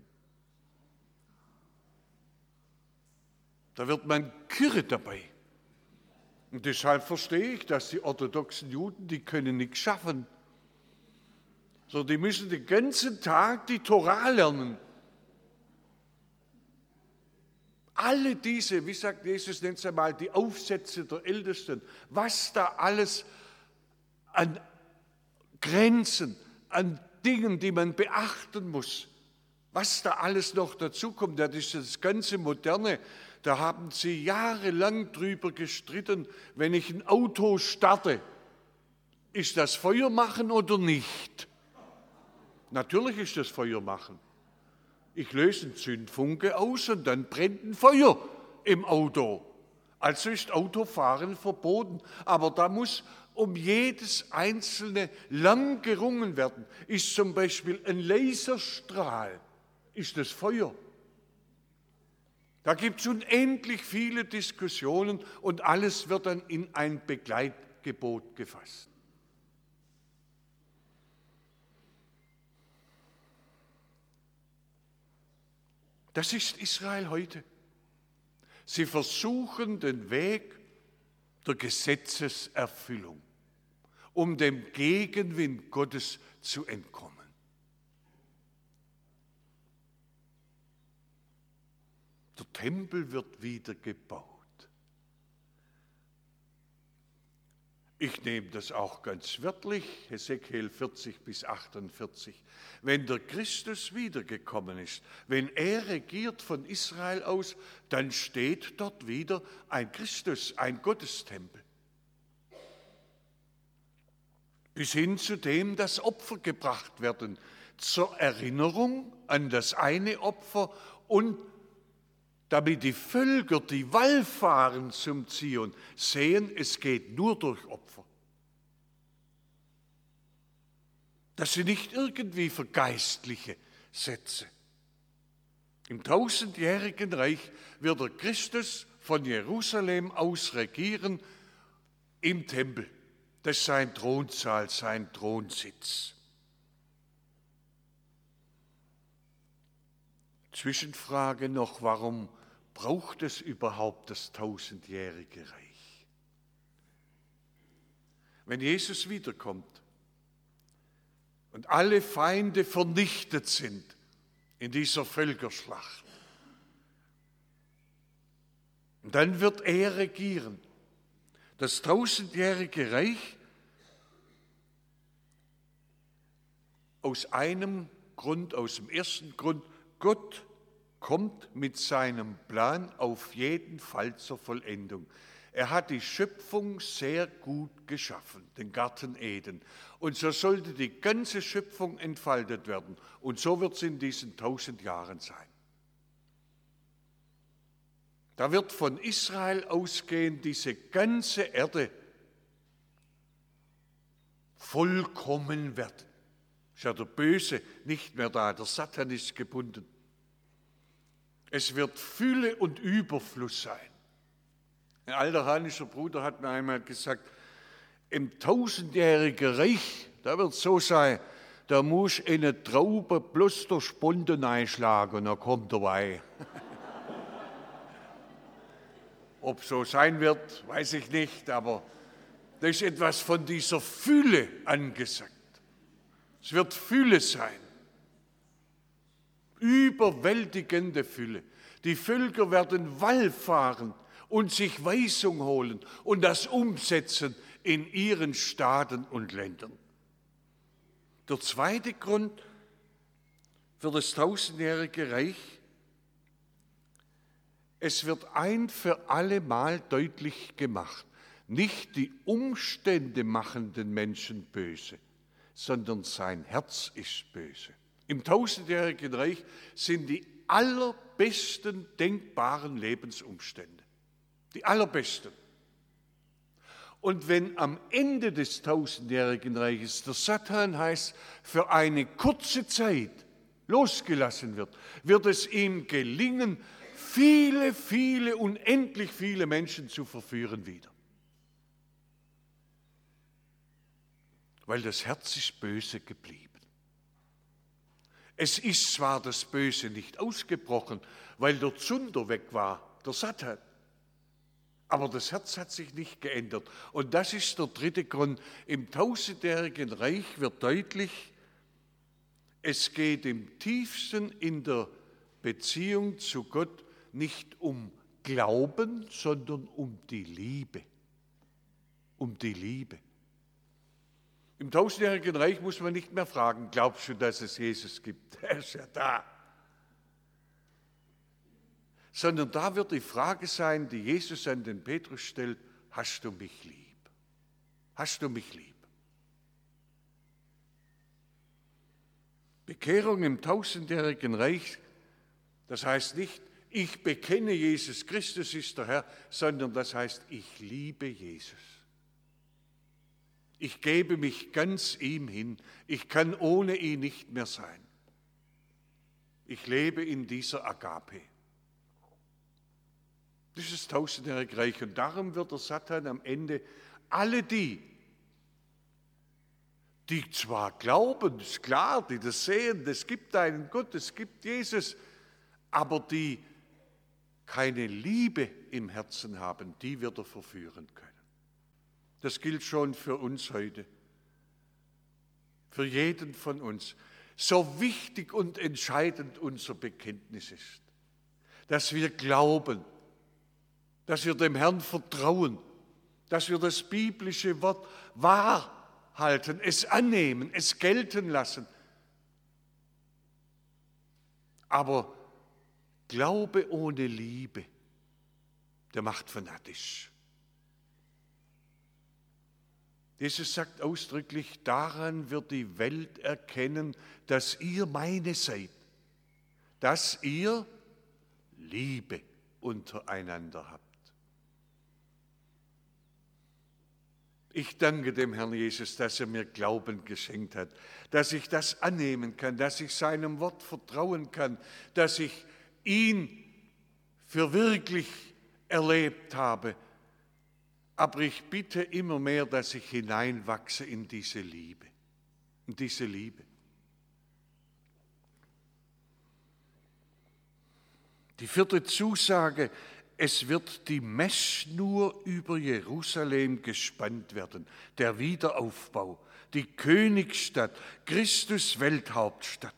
Da wird man kirre dabei. Und deshalb verstehe ich, dass die orthodoxen Juden, die können nichts schaffen. Sondern die müssen den ganzen Tag die Tora lernen. Alle diese, wie sagt Jesus, nennt es einmal, die Aufsätze der Ältesten, was da alles an Grenzen, an Dingen, die man beachten muss, was da alles noch dazukommt, das ist das ganze Moderne. Da haben sie jahrelang drüber gestritten, wenn ich ein Auto starte, ist das Feuer machen oder nicht? Natürlich ist das Feuer machen. Ich löse einen Zündfunke aus und dann brennt ein Feuer im Auto. Also ist Autofahren verboten. Aber da muss um jedes einzelne lang gerungen werden. Ist zum Beispiel ein Laserstrahl, ist das Feuer? Da gibt es unendlich viele Diskussionen und alles wird dann in ein Begleitgebot gefasst. Das ist Israel heute. Sie versuchen den Weg der Gesetzeserfüllung, um dem Gegenwind Gottes zu entkommen. Der Tempel wird wieder gebaut. Ich nehme das auch ganz wörtlich, Hesekiel vierzig bis achtundvierzig. Wenn der Christus wiedergekommen ist, wenn er regiert von Israel aus, dann steht dort wieder ein Christus, ein Gottestempel. Bis hin zu dem, dass Opfer gebracht werden, zur Erinnerung an das eine Opfer und damit die Völker, die wallfahren zum Zion, sehen, es geht nur durch Opfer. Das sind nicht irgendwie vergeistliche Sätze. Im tausendjährigen Reich wird der Christus von Jerusalem aus regieren im Tempel. Das ist sein Thronsaal, sein Thronsitz. Zwischenfrage noch, warum braucht es überhaupt das tausendjährige Reich? Wenn Jesus wiederkommt und alle Feinde vernichtet sind in dieser Völkerschlacht, dann wird er regieren. Das tausendjährige Reich aus einem Grund, aus dem ersten Grund, Gott kommt mit seinem Plan auf jeden Fall zur Vollendung. Er hat die Schöpfung sehr gut geschaffen, den Garten Eden. Und so sollte die ganze Schöpfung entfaltet werden. Und so wird es in diesen tausend Jahren sein. Da wird von Israel ausgehen diese ganze Erde vollkommen werden. Ist ja der Böse nicht mehr da, der Satan ist gebunden. Es wird Fülle und Überfluss sein. Ein alter hanischer Bruder hat mir einmal gesagt, im tausendjährigen Reich, da wird es so sein, da muss eine Traube bloß der Sponde einschlagen und dann kommt der Wein. Ob so sein wird, weiß ich nicht, aber da ist etwas von dieser Fülle angesagt. Es wird Fülle sein. Überwältigende Fülle. Die Völker werden wallfahren und sich Weisung holen und das umsetzen in ihren Staaten und Ländern. Der zweite Grund für das tausendjährige Reich: Es wird ein für alle Mal deutlich gemacht, Nicht die Umstände machen den Menschen böse, sondern sein Herz ist böse. Im tausendjährigen Reich sind die allerbesten denkbaren Lebensumstände. Die allerbesten. Und wenn am Ende des tausendjährigen Reiches der Satan heißt, für eine kurze Zeit losgelassen wird, wird es ihm gelingen, viele, viele, unendlich viele Menschen zu verführen wieder. Weil das Herz ist böse geblieben. Es ist zwar das Böse nicht ausgebrochen, weil der Zunder weg war, der Satan, aber das Herz hat sich nicht geändert. Und das ist der dritte Grund. Im tausendjährigen Reich wird deutlich, es geht im tiefsten in der Beziehung zu Gott nicht um Glauben, sondern um die Liebe. Um die Liebe. Im tausendjährigen Reich muss man nicht mehr fragen, glaubst du, dass es Jesus gibt? Er ist ja da. Sondern da wird die Frage sein, die Jesus an den Petrus stellt, hast du mich lieb? Hast du mich lieb? Bekehrung im tausendjährigen Reich, das heißt nicht, ich bekenne Jesus Christus ist der Herr, sondern das heißt, ich liebe Jesus. Ich gebe mich ganz ihm hin. Ich kann ohne ihn nicht mehr sein. Ich lebe in dieser Agape. Das ist das tausendjährige Reich. Und darum wird der Satan am Ende alle die, die zwar glauben, ist klar, die das sehen, es gibt einen Gott, es gibt Jesus, aber die keine Liebe im Herzen haben, die wird er verführen können. Das gilt schon für uns heute, für jeden von uns. So wichtig und entscheidend unser Bekenntnis ist, dass wir glauben, dass wir dem Herrn vertrauen, dass wir das biblische Wort wahr halten, es annehmen, es gelten lassen. Aber Glaube ohne Liebe, der macht fanatisch. Jesus sagt ausdrücklich, daran wird die Welt erkennen, dass ihr meine seid, dass ihr Liebe untereinander habt. Ich danke dem Herrn Jesus, dass er mir Glauben geschenkt hat, dass ich das annehmen kann, dass ich seinem Wort vertrauen kann, dass ich ihn für wirklich erlebt habe. Aber ich bitte immer mehr, dass ich hineinwachse in diese Liebe, in diese Liebe. Die vierte Zusage, es wird die Messschnur über Jerusalem gespannt werden, der Wiederaufbau, die Königsstadt, Christus Welthauptstadt.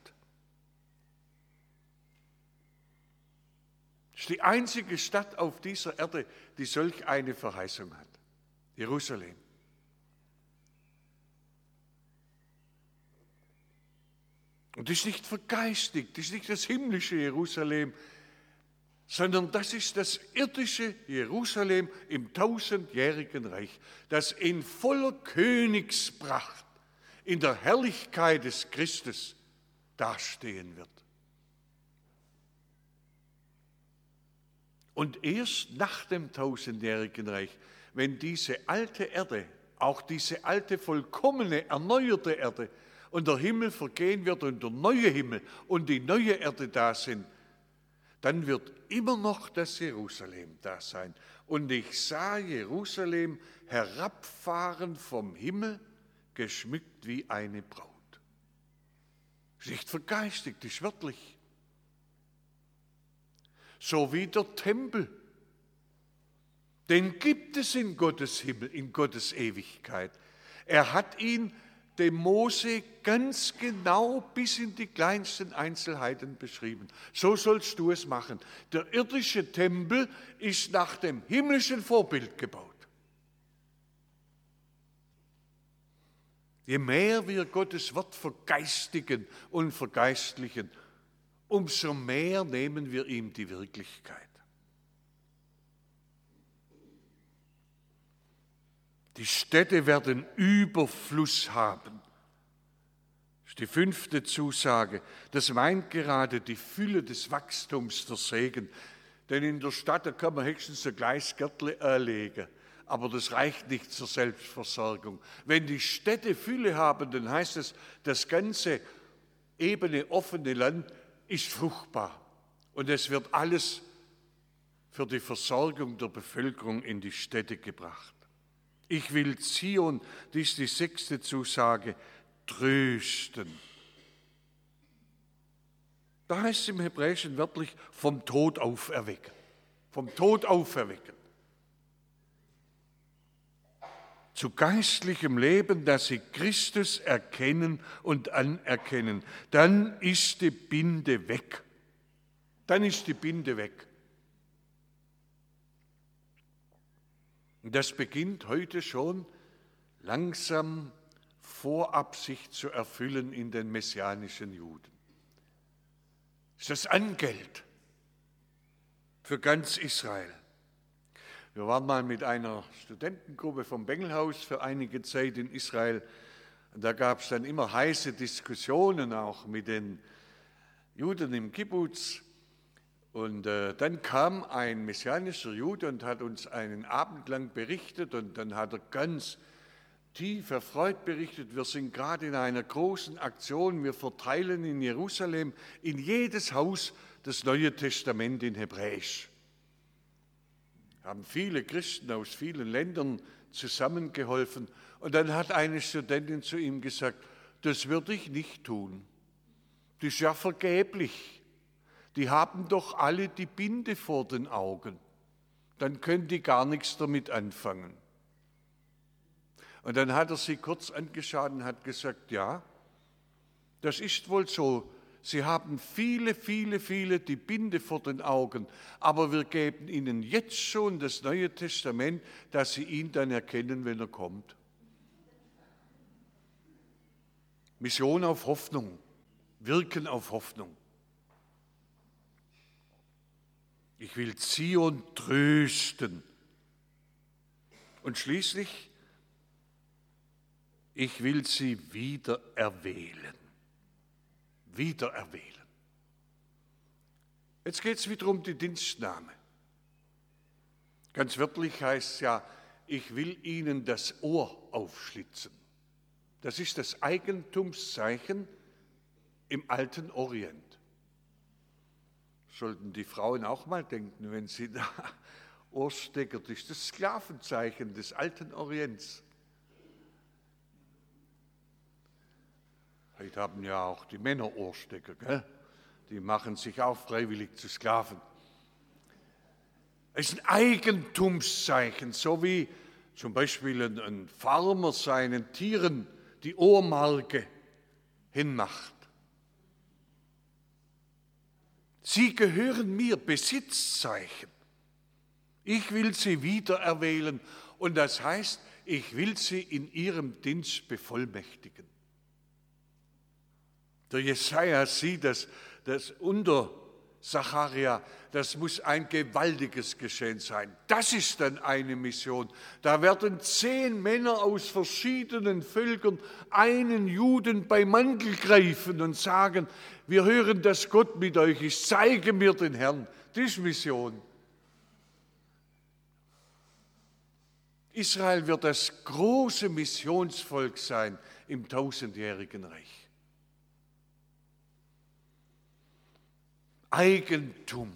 Es ist die einzige Stadt auf dieser Erde, die solch eine Verheißung hat. Jerusalem. Und das ist nicht vergeistigt, das ist nicht das himmlische Jerusalem, sondern das ist das irdische Jerusalem im tausendjährigen Reich, das in voller Königspracht, in der Herrlichkeit des Christus dastehen wird. Und erst nach dem tausendjährigen Reich, wenn diese alte Erde, auch diese alte, vollkommene, erneuerte Erde und der Himmel vergehen wird und der neue Himmel und die neue Erde da sind, dann wird immer noch das Jerusalem da sein. Und ich sah Jerusalem herabfahren vom Himmel, geschmückt wie eine Braut. Ist nicht vergeistigt, ist wörtlich. So wie der Tempel. Den gibt es in Gottes Himmel, in Gottes Ewigkeit. Er hat ihn dem Mose ganz genau bis in die kleinsten Einzelheiten beschrieben. So sollst du es machen. Der irdische Tempel ist nach dem himmlischen Vorbild gebaut. Je mehr wir Gottes Wort vergeistigen und vergeistlichen, umso mehr nehmen wir ihm die Wirklichkeit. Die Städte werden Überfluss haben. Das ist die fünfte Zusage. Das meint gerade die Fülle des Wachstums, der Segen. Denn in der Stadt, da kann man höchstens ein kleines Gärtchen anlegen. Aber das reicht nicht zur Selbstversorgung. Wenn die Städte Fülle haben, dann heißt es, das ganze ebene, offene Land ist fruchtbar. Und es wird alles für die Versorgung der Bevölkerung in die Städte gebracht. Ich will Zion, dies ist die sechste Zusage, trösten. Da heißt es im Hebräischen wörtlich vom Tod auferwecken. Vom Tod auferwecken. Zu geistlichem Leben, dass sie Christus erkennen und anerkennen. Dann ist die Binde weg. Dann ist die Binde weg. Und das beginnt heute schon langsam vorab sich zu erfüllen in den messianischen Juden. Das ist das Angeld für ganz Israel. Wir waren mal mit einer Studentengruppe vom Bengelhaus für einige Zeit in Israel. Und da gab es dann immer heiße Diskussionen auch mit den Juden im Kibbutz. Und äh, dann kam ein messianischer Jude und hat uns einen Abend lang berichtet und dann hat er ganz tief erfreut berichtet, wir sind gerade in einer großen Aktion, wir verteilen in Jerusalem in jedes Haus das Neue Testament in Hebräisch. Haben viele Christen aus vielen Ländern zusammengeholfen und dann hat eine Studentin zu ihm gesagt, das würde ich nicht tun, das ist ja vergeblich. Die haben doch alle die Binde vor den Augen. Dann können die gar nichts damit anfangen. Und dann hat er sie kurz angeschaut und hat gesagt, ja, das ist wohl so. Sie haben viele, viele, viele die Binde vor den Augen, aber wir geben ihnen jetzt schon das Neue Testament, dass sie ihn dann erkennen, wenn er kommt. Mission auf Hoffnung, Wirken auf Hoffnung. Ich will Zion trösten. Und schließlich, ich will sie wieder erwählen. Wieder erwählen. Jetzt geht es wieder um die Dienstnahme. Ganz wörtlich heißt es ja, ich will ihnen das Ohr aufschlitzen. Das ist das Eigentumszeichen im alten Orient. Sollten die Frauen auch mal denken, wenn sie da Ohrstecker, das ist das Sklavenzeichen des alten Orients. Heute haben ja auch die Männer Ohrstecker, gell? Die machen sich auch freiwillig zu Sklaven. Es ist ein Eigentumszeichen, so wie zum Beispiel ein, ein Farmer seinen Tieren die Ohrmarke hinmacht. Sie gehören mir, Besitzzeichen. Ich will sie wieder erwählen und das heißt, ich will sie in ihrem Dienst bevollmächtigen. Der Jesaja sieht das, das unter Zacharia, das muss ein gewaltiges Geschehen sein. Das ist dann eine Mission. Da werden zehn Männer aus verschiedenen Völkern einen Juden beim Mantel greifen und sagen, wir hören, dass Gott mit euch ist, zeige mir den Herrn. Das ist Mission. Israel wird das große Missionsvolk sein im tausendjährigen Reich. Eigentum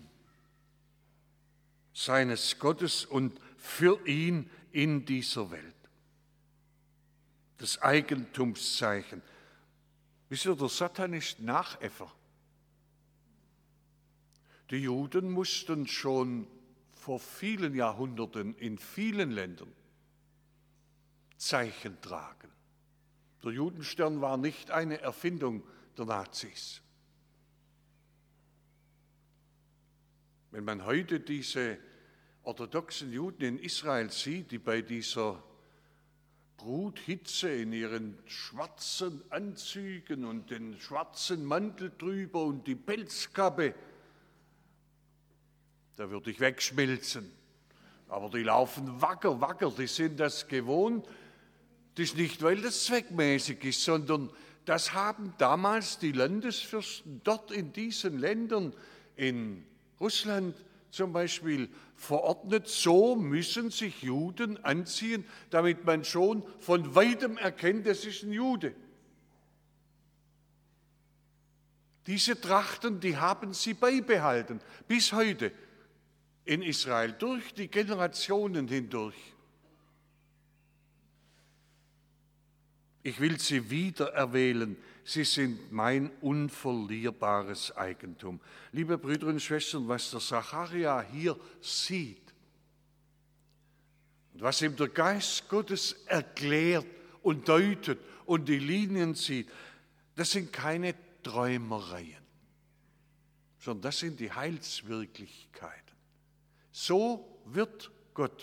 seines Gottes und für ihn in dieser Welt. Das Eigentumszeichen. Wisst ihr, der Satan ist Nachäffer. Die Juden mussten schon vor vielen Jahrhunderten in vielen Ländern Zeichen tragen. Der Judenstern war nicht eine Erfindung der Nazis. Wenn man heute diese orthodoxen Juden in Israel sieht, die bei dieser Bruthitze in ihren schwarzen Anzügen und den schwarzen Mantel drüber und die Pelzkappe, da würde ich wegschmelzen. aber die laufen wacker, wacker, die sind das gewohnt. Das ist nicht, weil das zweckmäßig ist, sondern das haben damals die Landesfürsten dort in diesen Ländern, in Russland zum Beispiel, verordnet. So müssen sich Juden anziehen, damit man schon von weitem erkennt, das ist ein Jude. Diese Trachten, die haben sie beibehalten, bis heute in Israel, durch die Generationen hindurch. Ich will sie wieder erwählen. Sie sind mein unverlierbares Eigentum. Liebe Brüder und Schwestern, was der Sacharja hier sieht und was ihm der Geist Gottes erklärt und deutet und die Linien zieht, das sind keine Träumereien, sondern das sind die Heilswirklichkeiten. So wird Gott,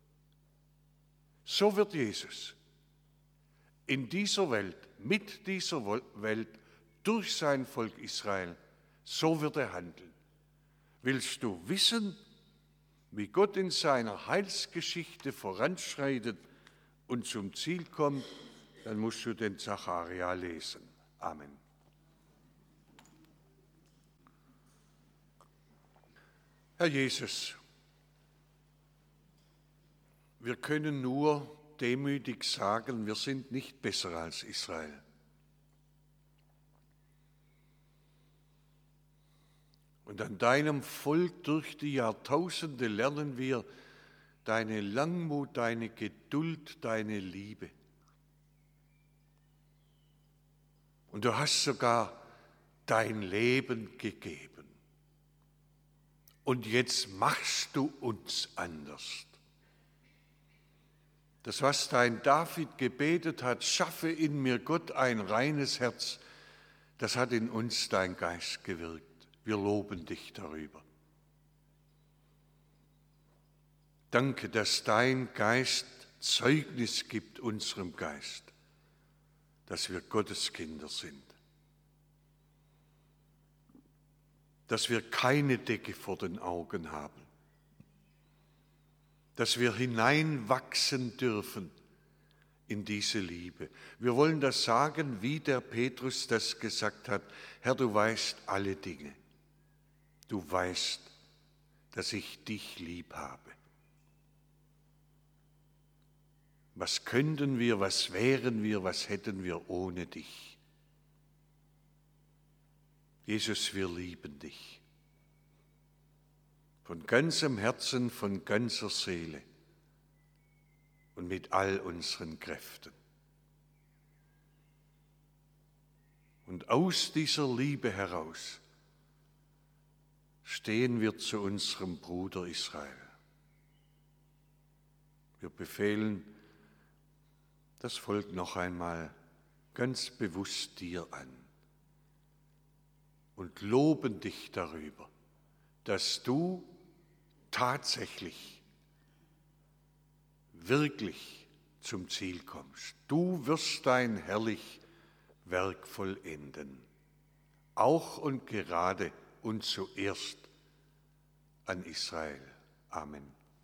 so wird Jesus in dieser Welt, mit dieser Welt, durch sein Volk Israel, so wird er handeln. Willst du wissen, wie Gott in seiner Heilsgeschichte voranschreitet und zum Ziel kommt, dann musst du den Sacharja lesen. Amen. Herr Jesus, wir können nur demütig sagen, wir sind nicht besser als Israel. Und an deinem Volk durch die Jahrtausende lernen wir deine Langmut, deine Geduld, deine Liebe. Und du hast sogar dein Leben gegeben. Und jetzt machst du uns anders. Das, was dein David gebetet hat, schaffe in mir Gott ein reines Herz, das hat in uns dein Geist gewirkt. Wir loben dich darüber. Danke, dass dein Geist Zeugnis gibt unserem Geist, dass wir Gottes Kinder sind. Dass wir keine Decke vor den Augen haben. Dass wir hineinwachsen dürfen in diese Liebe. Wir wollen das sagen, wie der Petrus das gesagt hat. Herr, du weißt alle Dinge. Du weißt, dass ich dich lieb habe. Was könnten wir, was wären wir, was hätten wir ohne dich? Jesus, wir lieben dich. Von ganzem Herzen, von ganzer Seele und mit all unseren Kräften. Und aus dieser Liebe heraus stehen wir zu unserem Bruder Israel. Wir befehlen das Volk noch einmal ganz bewusst dir an und loben dich darüber, dass du tatsächlich, wirklich zum Ziel kommst. Du wirst dein herrlich Werk vollenden, auch und gerade und zuerst an Israel. Amen.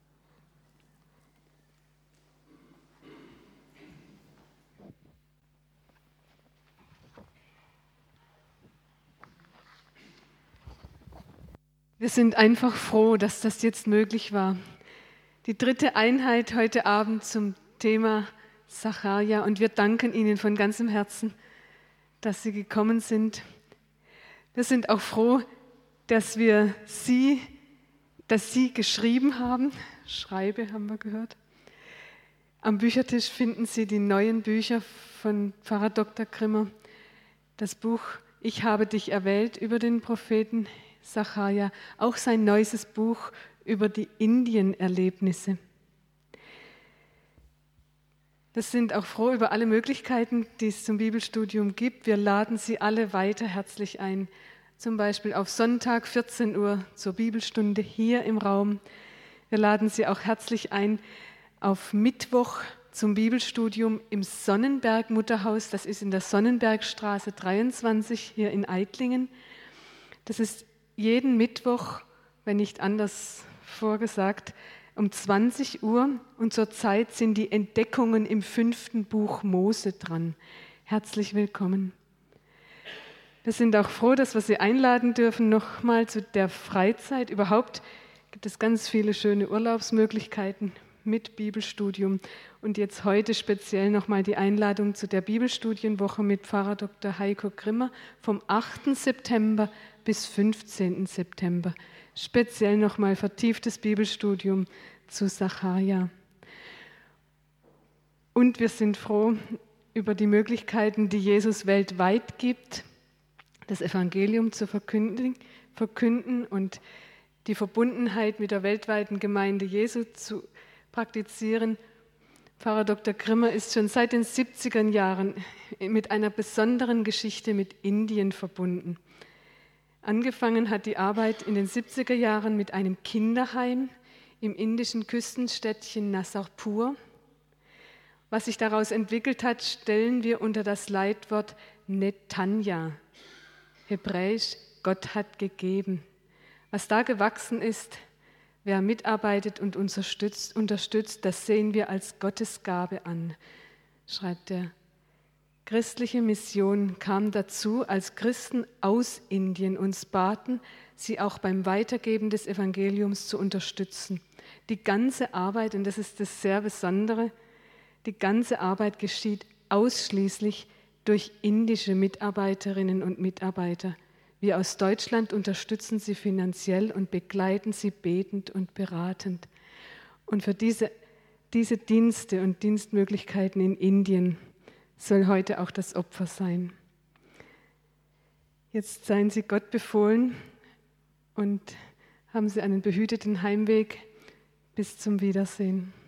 Wir sind einfach froh, dass das jetzt möglich war. Die dritte Einheit heute Abend zum Thema Sacharja, und wir danken Ihnen von ganzem Herzen, dass Sie gekommen sind. Wir sind auch froh, dass wir Sie, dass Sie geschrieben haben. Schreibe, haben wir gehört. Am Büchertisch finden Sie die neuen Bücher von Pfarrer Doktor Grimmer. Das Buch Ich habe dich erwählt über den Propheten Sacharja, auch sein neuestes Buch über die Indien-Erlebnisse. Wir sind auch froh über alle Möglichkeiten, die es zum Bibelstudium gibt. Wir laden Sie alle weiter herzlich ein, zum Beispiel auf Sonntag vierzehn Uhr zur Bibelstunde hier im Raum. Wir laden Sie auch herzlich ein auf Mittwoch zum Bibelstudium im Sonnenberg-Mutterhaus. Das ist in der Sonnenbergstraße dreiundzwanzig hier in Eitlingen. Das ist jeden Mittwoch, wenn nicht anders vorgesagt, um zwanzig Uhr und zurzeit sind die Entdeckungen im fünften Buch Mose dran. Herzlich willkommen. Wir sind auch froh, dass wir Sie einladen dürfen, nochmal zu der Freizeit. Überhaupt gibt es ganz viele schöne Urlaubsmöglichkeiten mit Bibelstudium. Und jetzt heute speziell nochmal die Einladung zu der Bibelstudienwoche mit Pfarrer Doktor Heiko Grimmer vom achten September bis fünfzehnten September. Speziell nochmal vertieftes Bibelstudium zu Sacharja. Und wir sind froh über die Möglichkeiten, die Jesus weltweit gibt, das Evangelium zu verkünden, verkünden und die Verbundenheit mit der weltweiten Gemeinde Jesu zu praktizieren. Pfarrer Doktor Grimmer ist schon seit den siebziger Jahren mit einer besonderen Geschichte mit Indien verbunden. Angefangen hat die Arbeit in den siebziger Jahren mit einem Kinderheim im indischen Küstenstädtchen Nasarpur. Was sich daraus entwickelt hat, stellen wir unter das Leitwort Netanya, hebräisch Gott hat gegeben. Was da gewachsen ist, wer mitarbeitet und unterstützt, unterstützt, das sehen wir als Gottesgabe an, schreibt er. Christliche Mission kam dazu, als Christen aus Indien uns baten, sie auch beim Weitergeben des Evangeliums zu unterstützen. Die ganze Arbeit, und das ist das sehr Besondere, die ganze Arbeit geschieht ausschließlich durch indische Mitarbeiterinnen und Mitarbeiter. Wir aus Deutschland unterstützen sie finanziell und begleiten sie betend und beratend. Und für diese, diese Dienste und Dienstmöglichkeiten in Indien soll heute auch das Opfer sein. Jetzt seien Sie Gott befohlen und haben Sie einen behüteten Heimweg. Bis zum Wiedersehen.